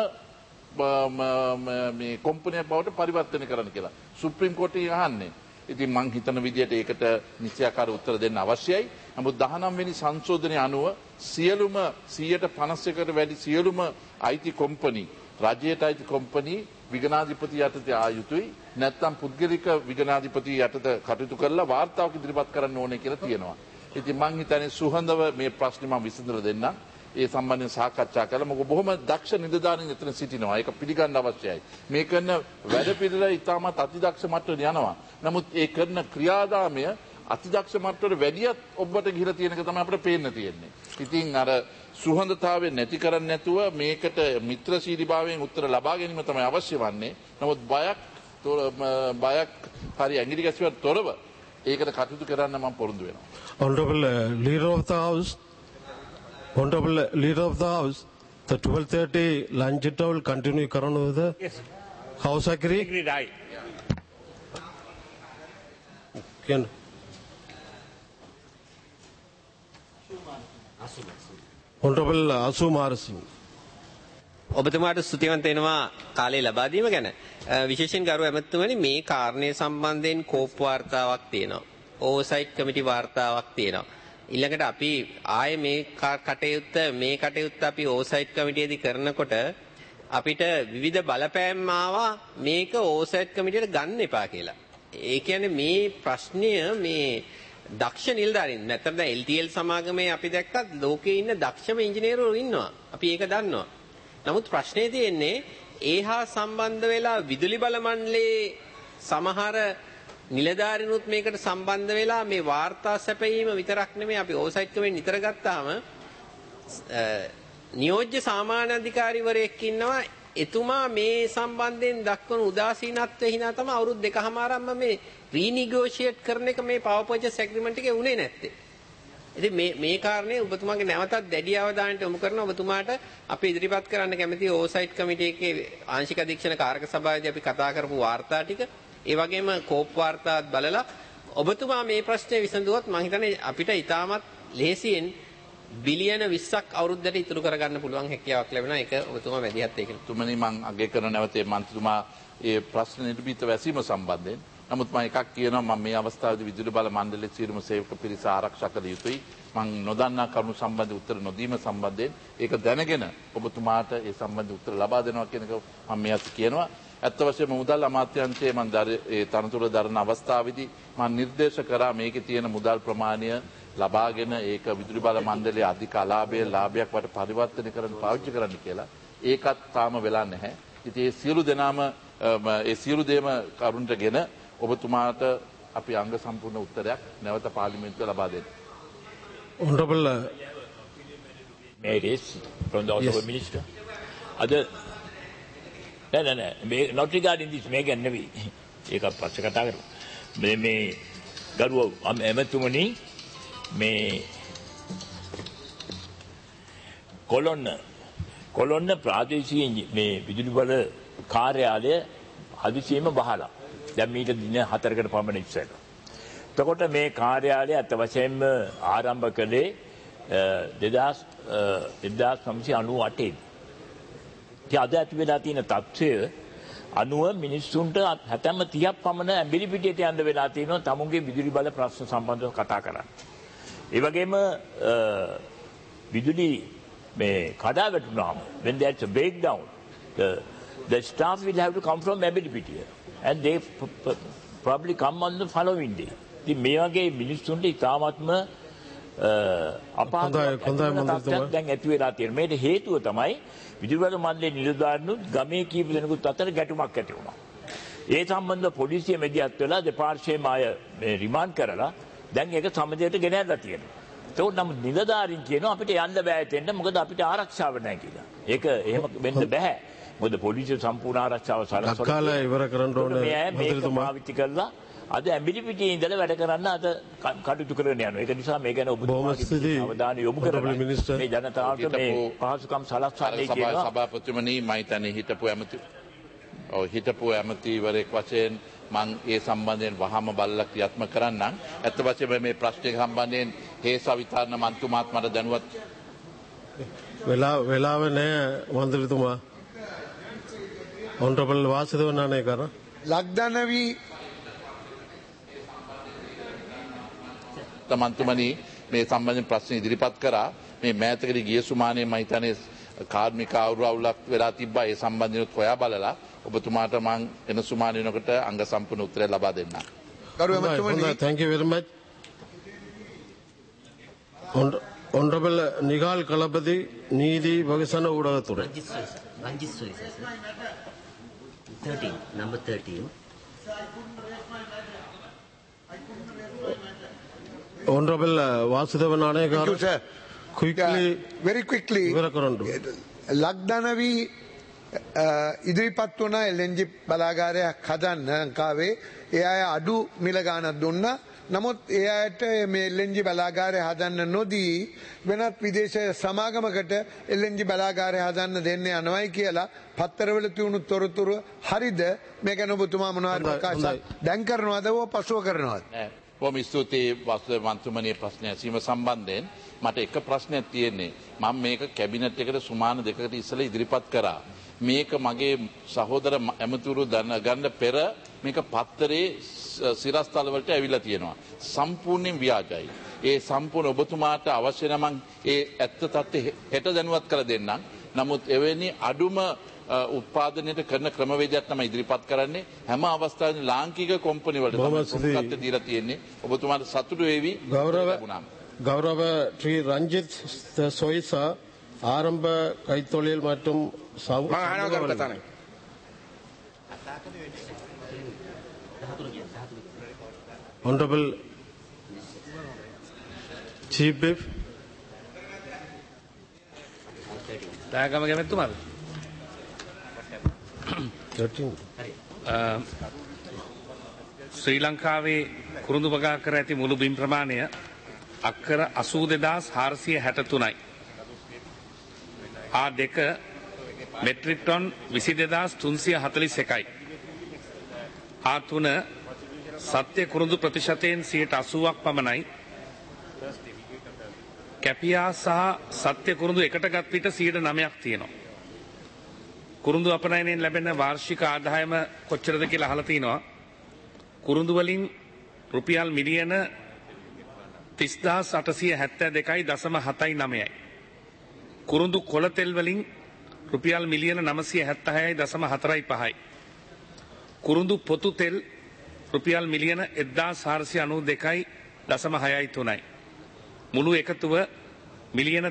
මේ කොම්පැනියක් බවට පරිවර්තනය කරන්න කියලා. සුප්‍රීම කෝර්ටේ අහන්නේ. ඉතින් මං හිතන විදිහට ඒකට නිශ්චයාකාර උත්තර දෙන්න අවශ්‍යයි. නමුත් 19 වෙනි සංශෝධනය අනුව සියලුම 151කට වැඩි සියලුම අයිති කොම්පැනි රජයට අයිති කොම්පැනි විගණාධිපති යටතේ ආ යුතුයි. නැත්නම් පුද්ගලික විගණාධිපති යටතේ කටයුතු කරලා වාර්තාවක් ඉදිරිපත් කරන්න ඕනේ කියලා තියෙනවා. ඉතින් මං හිතන්නේ සුහඳව මේ ප්‍රශ්නේ මම විසඳලා දෙන්නම්. ඒ සම්බන්ධයෙන් සාකච්ඡා කළා. මොකද බොහොම දක්ෂ නිලධාරීන් එතන සිටිනවා. ඒක පිළිගන්න අවශ්‍යයි. මේ කරන වැඩ පිළිවෙල ඉතාමත් අතිදක්ෂ මට්ටමට යනවා. නමුත් ඒ කරන ක්‍රියාදාමය අතිදක්ෂ මට්ටමට වැඩියත් ඔබට ගිහිලා තියෙන එක තමයි අපිට පේන්න තියෙන්නේ. ඉතින් අර සුහඳතාවය නැති කරන්නේ නැතුව මේකට මිත්‍රශීලීභාවයෙන් උත්තර ලබා ගැනීම තමයි අවශ්‍ය වන්නේ. නමුත් බයක් හරි ඇඟිලි ගැසීමක් තොරව ඒකට කටයුතු කරන්න මම පොරොන්දු වෙනවා. Honorable Leader of the House, Honorable Leader of the House, the 12:30 lunch interval will continue with the House agree? Agreed, aye. Can Honorable Asu Marasingh. ඔබතුමාට ස්තුතිවන්ත වෙනවා කාලය ලබා දීම ගැන. විශේෂයෙන් ගරු ඇමතුමනි මේ කාරණය සම්බන්ධයෙන් කෝප් වාර්තාවක් තියෙනවා. ඕවර්සයිට් කමිටි වාර්තාවක් තියෙනවා. ඊළඟට අපි ආයේ මේ කටයුත්ත අපි ඕවර්සයිට් කමිටියේදී කරනකොට අපිට විවිධ බලපෑම් ආවා මේක ඕවර්සයිට් කමිටියට ගන්න එපා කියලා. ඒ කියන්නේ මේ ප්‍රශ්නය මේ දක්ෂ නිලධාරීන් නැත්නම් දැන් LTL සමාගමේ අපි දැක්කත් ලෝකේ ඉන්න දක්ෂම ඉංජිනේරුවෝ ඉන්නවා. අපි ඒක දන්නවා. නමුත් ප්‍රශ්නේ තියෙන්නේ ඒහා සම්බන්ධ වෙලා විදුලි බල මණ්ඩලයේ සමහර නිලධාරීනුත් මේකට සම්බන්ධ වෙලා මේ වාර්තා සැපයීම විතරක් නෙමෙයි අපි ඕවර්සයිට් කමිටුවෙන් නිතර ගත්තාම නියෝජ්‍ය සාමාන්‍ය අධිකාරිවරයෙක් ඉන්නවා එතුමා මේ සම්බන්ධයෙන් දක්වන උදාසීනත්වය හිනා තමයි අවුරුදු 2කමාරක්ම මේ රීනිගෝෂিয়েට් කරන එක මේ පවර් පර්චේස් ඇග්‍රීමන්ට් එකේ උනේ නැත්තේ. ඉතින් මේ කාරණේ ඔබතුමාගේ නැවතත් දැඩි අවධානයට යොමු කරන ඔබතුමාට අපි ඉදිරිපත් කරන්න කැමති ඕසයිට් කමිටු එකේ ආංශික අධීක්ෂණ කාරක සභාවේදී අපි කතා කරපු වාර්තා ටික ඒ වගේම කෝප් වාර්තාත් බලලා ඔබතුමා මේ ප්‍රශ්නේ විසඳුවොත් මම හිතන්නේ අපිට ඉතාමත් ලේසියෙන් බිලියන 20ක් අවුරුද්දට ඉතුරු කරගන්න පුළුවන් හැකියාවක් ලැබෙනවා. ඒක ඔබතුමා මැදිහත් ඒකනේ. තුමනි මම අගය කරන නැවතේ මන්ත්‍රීතුමා ඒ ප්‍රශ්න නිර්භීත වැසීම සම්බන්ධයෙන් නමුත් මම එකක් කියනවා මම මේ අවස්ථාවේදී විදුලි බල මණ්ඩලයේ සියලුම සේවක පිරිස ආරක්ෂා කළ යුතුයි. මම නොදන්නා කරුණු සම්බන්ධ උත්තර නොදීම සම්බන්ධයෙන් ඒක දැනගෙන ඔබතුමාට ඒ සම්බන්ධ උත්තර ලබා දෙනවා කියන එක මම මේ අත කියනවා. ඇත්ත වශයෙන්ම මුදල් අමාත්‍යාංශයේ මම ඒ තනතුර දරන අවස්ථාවේදී මම නිර්දේශ කරා මේකේ තියෙන මුදල් ප්‍රමාණය ලබාගෙන ඒක විදුලි බල මණ්ඩලයේ අධික ලාභයක් වට පරිවර්තනය කරන්න පාවිච්චි කරන්න කියලා. ඒකත් තාම වෙලා නැහැ. ඉතින් ඒ සියලු දෙනාම ඒ සියලු දේම කරුණටගෙන ඔබතුමාට අපි අංග සම්පූර්ණ උත්තරයක් නැවත පාර්ලිමේන්තුවේ ලබා දෙන්න. Honorable Mayor from the Honorable Minister. No, not regarding this Megan Navy. ඒක පස්සේ කතා කරමු. මේ ගරුව එමතුමනි මේ කොළොන්න ප්‍රාදේශීය මේ විදුලි බල කාර්යාලය හදිසියෙම බහලා දැන් මීට දින 4කට පමණ ඉස්සෙල්ලා. එතකොට මේ කාර්යාලය අත වශයෙන්ම ආරම්භ කළේ 1998 දී. අද ඇති වෙලා තියෙන තත්ත්වය අනුව මිනිස්සුන්ට හැතැම්ම 30ක් පමණ ඇඹිලි පිටියට යන්න වෙලා තියෙනවා තමුන්ගේ විදුලි බල ප්‍රශ්න සම්බන්ධව කතා කරන්න. ඒ වගේම විදුලි මේ කඩා වැටුනහම when there's a breakdown the staff will have to come from ඇඹිලි පිටිය and they probably come on the following day. ඉතින් මේ වගේ මිනිස්සුන්ට ඉතාමත්ම අපහසුතාවයක් දැන් ඇති වෙලා තියෙනවා. මේකට හේතුව තමයි විදුලි බල මණ්ඩලයේ නිලධාරීනුත් ගමේ කීප දෙනෙකුත් අතර ගැටුමක් ඇති වුණා. ඒ සම්බන්ධව පොලිසිය මැදිහත් වෙලා දෙපාර්ශ්වයේම අය මේ රිමාන්ඩ් කරලා දැන් ඒක සමදයට ගෙන ඇදලා තියෙනවා. ඒකෝට නම් නිලධාරීන් කියනවා අපිට යන්න බෑ එතෙන්ට මොකද අපිට ආරක්ෂාව නැහැ කියලා. ඒක එහෙම වෙන්න බෑ. මොකද පොලිසිය සම්පූර්ණ ආරක්ෂාව සලසලා ඉවර කරන්න ඕනේ මන්ත්‍රීතුමා පාවිච්චි කළා. අද ඇඹිලි පිටියේ ඉඳලා වැඩ කරන්න අද කටයුතු කරගෙන යනවා. ඒක නිසා මේ ගැන ඔබතුමාගේ අවධානය යොමු කරලා මේ ජනතාවට මේ පහසුකම් සලස්වන්නේ කියනවා. සභාපතිතුමනි මම හිතන්නේ හිටපු ඇමතිවරයෙක් වශයෙන් මම ඒ සම්බන්ධයෙන් වහම බලලා ක්‍රියාත්මක කරන්නම්. ඇත්ත වශයෙන්ම මේ ප්‍රශ්නේ සම්බන්ධයෙන් හේසා විතරන මන්ත්‍රීතුමාත් මට දැනුවත් වෙලාව නැහැ මන්ත්‍රීතුමා. Honorable වාසිදව නානායකර ලක්දනවි මන්ත්‍රීතුමනි මේ සම්බන්ධයෙන් ප්‍රශ්න ඉදිරිපත් කරා. මේ මෑතකදී ගිය සුමානේ මම හිතන්නේ කාර්මික අවුලක් වෙලා තිබ්බා. ඒ සම්බන්ධයෙන් හොයා බලලා ඔබතුමාට මම එන සුමානේ වෙනකොට අංග සම්පූර්ණ උත්තරය ලබා දෙන්නම්. Thank you very much. Honorable නිගාල් කලපති නීති විගසන ඌඩගතුරේ. Number 13. Honorable Vasudev Nanayakar. Thank you, sir. Quickly, very quickly. ලක්දනවි ඉදිරිපත් වුණ LNG බලාගාරයක් හදන්න ලංකාවේ ඒ අය අඩු මිල ගාණක් දුන්නා. නමුත් ඒ අයට මේ LNG බලාගාරය හදන්න නොදී වෙනත් විදේශ සමාගමකට LNG බලාගාරය හදන්න දෙන්න යනවායි කියලා පත්තරවල තියුණු තොරතුරු හරිද? මේ ගැන ඔබතුමා මොනවද ප්‍රකාශ දැන් කරනවද ඕ පසුව කරනවද? බොහොම ස්තුතියි වාසුදේව මන්ත්‍රීතුමනි ප්‍රශ්න ඇසීම සම්බන්ධයෙන් මට එක ප්‍රශ්නයක් තියෙන්නේ. මම මේක කැබිනට් එකට සුමාන දෙකකට ඉස්සෙල්ලා ඉදිරිපත් කරා. මේක මගේ සහෝදර ඇමතිවරු දැනගන්න පෙර මේක පත්තරේ සිරස්තල වලට ඇවිල්ලා තියෙනවා. සම්පූර්ණයෙන් ව්‍යාජයි. ඒ සම්පූර්ණ ඔබතුමාට අවශ්‍ය නම් ඒ ඇත්ත තත්ත්වය හෙට දැනුවත් කර දෙන්නම්. නමුත් එවැනි අඩුම උත්පාදනයට කරන ක්‍රමවේදයක් තමයි ඉදිරිපත් කරන්නේ. හැම අවස්ථාවෙම ලාංකික කොම්පැනි වලට ප්‍රමුඛත්වය දීලා තියෙන්නේ. ඔබතුමාට සතුටු වේවි. கௌரவ ஸ்ரீ ரஞ்சித் சொய்சா ஆரம்ப கைத்தொழில் மற்றும் Honorable Chief Whip. දායකම කැමැතිතුමාද? ශ්‍රී ලංකාවේ කුරුඳු වගා කර ඇති මුළු බිම් ප්‍රමාණය අක්කර 82463යි. A2 metric ton 22341යි. A3 සත්‍ය කුරුඳු ප්‍රතිශතයෙන් 80ක් පමණයි. කැපියා සහ සත්‍ය කුරුඳු එකටගත් විට 9ක් තියෙනවා. කුරුඳු අපනයනයෙන් ලැබෙන වාර්ෂික ආදායම කොච්චරද කියලා අහලා තිනවා. කුරුඳු වලින් රුපියල් මිලියන 30872.79යි. කුරුඳු කොළ තෙල් වලින් රුපියල් මිලියන 976.45යි. කුරුඳු පොතු තෙල් රුපියල් මිලියන 1492.63යි. මුළු එකතුව මිලියන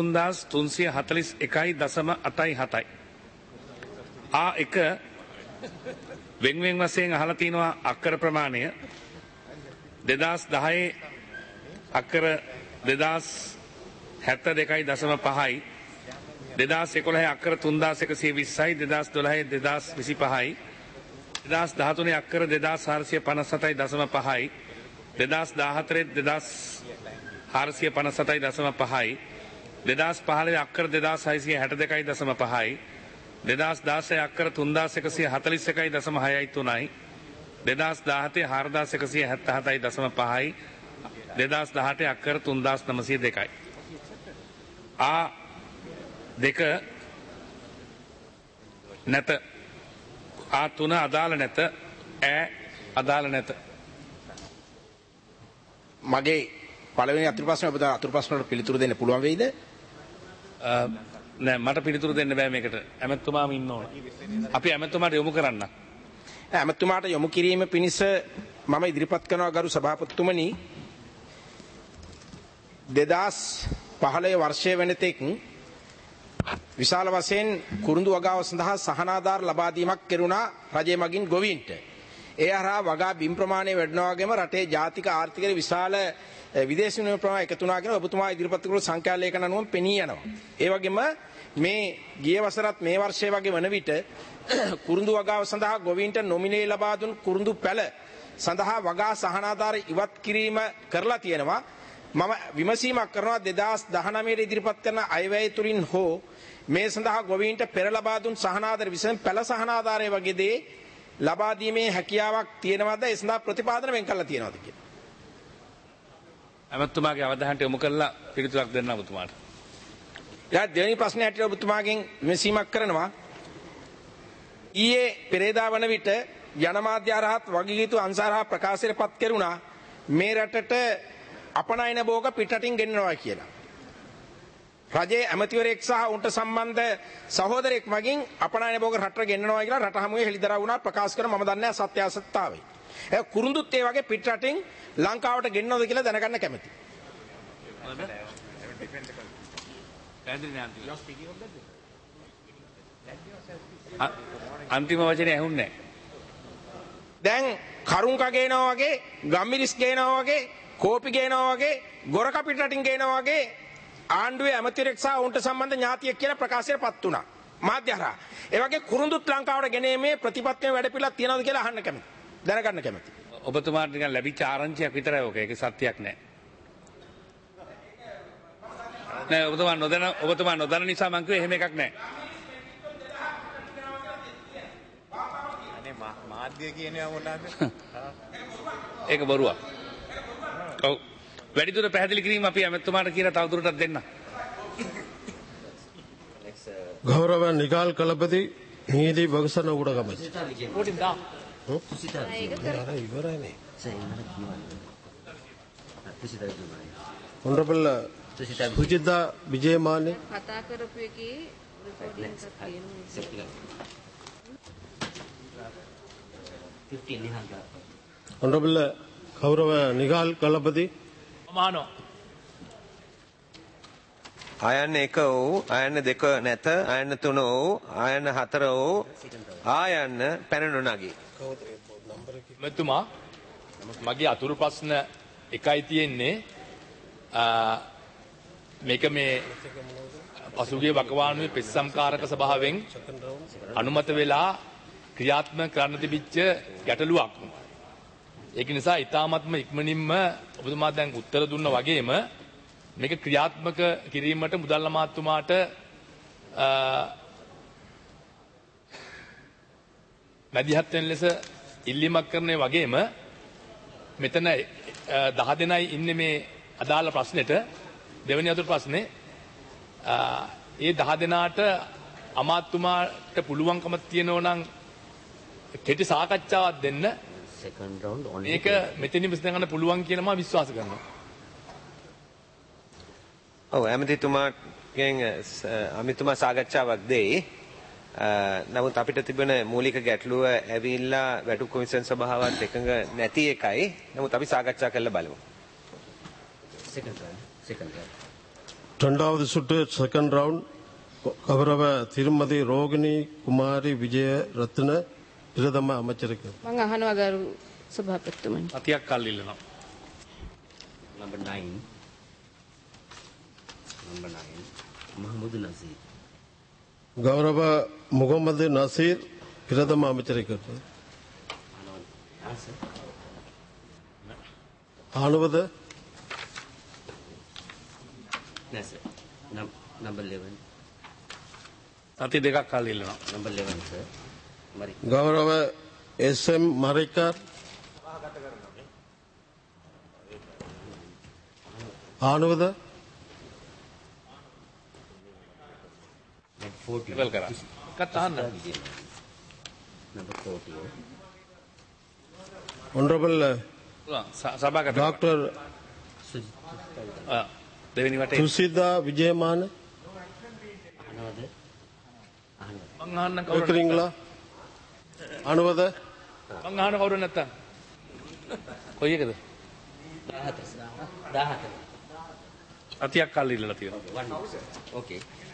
33341.87යි. A1 වෙන්වෙන් වශයෙන් අහලා තිනවා අක්කර ප්‍රමාණය 2010 අක්කර 2072.5යි. 2011 අක්කර 3120යි. 2012 2025යි. 2013 අක්කර 2457.5යි. 2014 2457.5යි. 2015 අක්කර 2662.5යි. 2016 අක්කර 3141.6යි 3යි. 2017 4177.5යි. 2018 අක්කර 3902යි. A2 නැත. A3 අදාළ නැත. අදාළ නැත. මගේ පළවෙනි අතුරු ප්‍රශ්නේ ඔබ අතුරු ප්‍රශ්න වලට පිළිතුරු දෙන්න පුළුවන් වෙයිද? නෑ මට පිළිතුරු දෙන්න බෑ මේකට. ඇමතුමාම ඉන්න ඕන. අපි ඇමතුමාට යොමු කරන්න. ඇමතුමාට යොමු කිරීම පිණිස මම ඉදිරිපත් කරනවා ගරු සභාපතිතුමනි 2015 වර්ෂයේ වෙනතෙක් විශාල වශයෙන් කුරුඳු වගාව සඳහා සහනාධාර ලබා දීමක් කෙරුණා රජය මගින් ගොවීන්ට. ඒ හරහා වගා බිම් ප්‍රමාණය වැඩිනවා වගේම රටේ ජාතික ආර්ථිකයේ විශාල විදේශ විනිමය ප්‍රමාණය එකතු වුණා කියන ඔබතුමා ඉදිරිපත් කරපු සංඛ්‍යා ලේඛන අනුව පෙනී යනවා. ඒ වගේම මේ ගිය වසරත් මේ වර්ෂයේ වගේ වන විට කුරුඳු වගාව සඳහා ගොවීන්ට නොමිලේ ලබා දුන් කුරුඳු පැල සඳහා වගා සහනාධාර ඉවත් කිරීම කරලා තියෙනවා. මම විමසීමක් කරනවා 2019 ඉදිරිපත් කරන අයවැය තුලින් හෝ මේ සඳහා ගොවීන්ට පෙර ලබා දුන් සහනාධාර විසඳන පැල සහනාධාරය වගේ දේ ලබා දීමේ හැකියාවක් තියෙනවද? ඒ සඳහා ප්‍රතිපාදන වෙන් කරලා තියෙනවද කියලා. ඇමතුමාගේ අවධානයට යොමු කරලා පිළිතුරක් දෙන්න ඔබතුමාට. දෙවෙනි ප්‍රශ්නය ඇටියට ඔබතුමාගෙන් විමසීමක් කරනවා. ඊයේ පෙරේදා වන විට ජනමාධ්‍ය හරහත් වගකීතු අංශාරහා ප්‍රකාශයට පත් කෙරුණා මේ රටට අපනයන භෝග පිටරටින් ගෙන්නනවා කියලා. රජයේ ඇමතිවරයෙක් සහ උන්ට සම්බන්ධ සහෝදරයෙක් මගින් අපනයන භෝග රටට ගෙන්නනවා කියලා රට හමුවේ හෙළිදරව් වුණා ප්‍රකාශ කරන මම දන්නේ සත්‍යාසත්‍යතාවයි. ඒ කුරුඳුත් ඒ වගේ පිටරටින් ලංකාවට ගෙන්නනවද කියලා දැනගන්න කැමතියි. අන්තිම වචනේ ඇහුන්නේ නැහැ. දැන් කරුංක ගේනවා වගේ, ගම්මිරිස් ගේනවා වගේ, කෝපි ගේනවා වගේ, ගොරක පිටරටින් ගේනවා වගේ ආණ්ඩුවේ ඇමතිවරයෙක් සහ උන්ට සම්බන්ධ ඥාතියෙක් කියලා ප්‍රකාශයට පත් වුණා. මාධ්‍ය හරහා. ඒ වගේ කුරුඳුත් ලංකාවට ගෙනීමේ ප්‍රතිපත්තිය වැඩපිළිවෙලක් තියනවද කියලා අහන්න කැමතියි. දැනගන්න කැමතියි. ඔබතුමාට නිකන් ලැබිච්ච ආරංචියක් විතරයි ඔක. ඒක සත්‍යයක් නෑ. නෑ ඔබතුමා නොදන්න නිසා මං කිව්වේ එහෙම එකක් නෑ. අනේ මාධ්‍ය කියනවා මොනවාද? ඒක බොරුවක්. ඔව්. වැඩිදුර පැහැදිලි කිරීම අපි ඇමතුමාට කියලා තවදුරටත් දෙන්න. ගෞරව නිකාල් කලපති නීති වගසන උඩගමති. Honorable Sujita Vijayamani. කතා කරපු එකේ රෙකෝඩින් එකක් තියෙනවා. Honorable Gaurav Nigal Kalapati. මානෝ ආයන 1 වූ ආයන 2 නැත ආයන 3 වූ ආයන 4 වූ ආයන පැන නොනගී. මෙතුමා මගේ අතුරු ප්‍රශ්න එකයි තියෙන්නේ මේක මේ පසුගිය වකවානුවේ පෙස්සම්කාරක සභාවෙන් අනුමත වෙලා ක්‍රියාත්මක කරන්න තිබිච්ච ගැටලුවක්. ඒක නිසා ඉතාමත්ම ඉක්මනින්ම ඔබතුමා දැන් උත්තර දුන්න වගේම මේක ක්‍රියාත්මක කිරීමට මුදල් අමාත්‍යතුමාට මැදිහත් වෙන ලෙස ඉල්ලීමක් කරන්නේ වගේම මෙතන 10 දෙනයි ඉන්නේ මේ අදාළ ප්‍රශ්නෙට දෙවෙනි අතුරු ප්‍රශ්නේ ඒ 10 දෙනාට අමාත්‍යතුමාට පුළුවන්කම තියෙනවා නම් කෙටි සාකච්ඡාවක් දෙන්න මේක මෙතනින් විසඳ ගන්න පුළුවන් කියලා මම විශ්වාස කරනවා. ඔව් ඇමතිතුමාගෙන් අමිතුමා සාකච්ඡාවක් දෙයි. නමුත් අපිට තිබෙන මූලික ගැටලුව ඇවිල්ලා වැටු කොමිෂන් සභාවත් එකඟ නැති එකයි. නමුත් අපි සාකච්ඡා කරලා බලමු. இரண்டாவது சுற்று செகண்ட் ரவுண்ட் கௌரவ திருமதி ரோகிணி குமாரி விஜய ரத்ன பிரதம அமைச்சருக்கு මම අහනවා ගරු සභාපතිතුමනි. අතියක් කල් ඉල්ලනවා. Number 9. Mahmoud Nazir. கௌரவ முகமது நசீர் பிரதம அமைச்சருக்கு ஆணுவது Yes, sir. Number 11. සති දෙකක් කල් ඉල්ලනවා. Number 11, sir. Mari. கௌரவ எஸ்.எம். மரைக்கார் ආනුවද ඉවල් කරා. එකත් අහන්න. Number 40. Honorable සභාගත Dr. දෙවෙනි වටේ සුසිදා විජයමාන මං අහන්න කවුරු වික්‍රින්ගලා අනුවද මං අහන්න කවුරු නැත්තම් කොයි එකද 17. අතියක් කල් ඉල්ලලා තියෙනවා. Okay.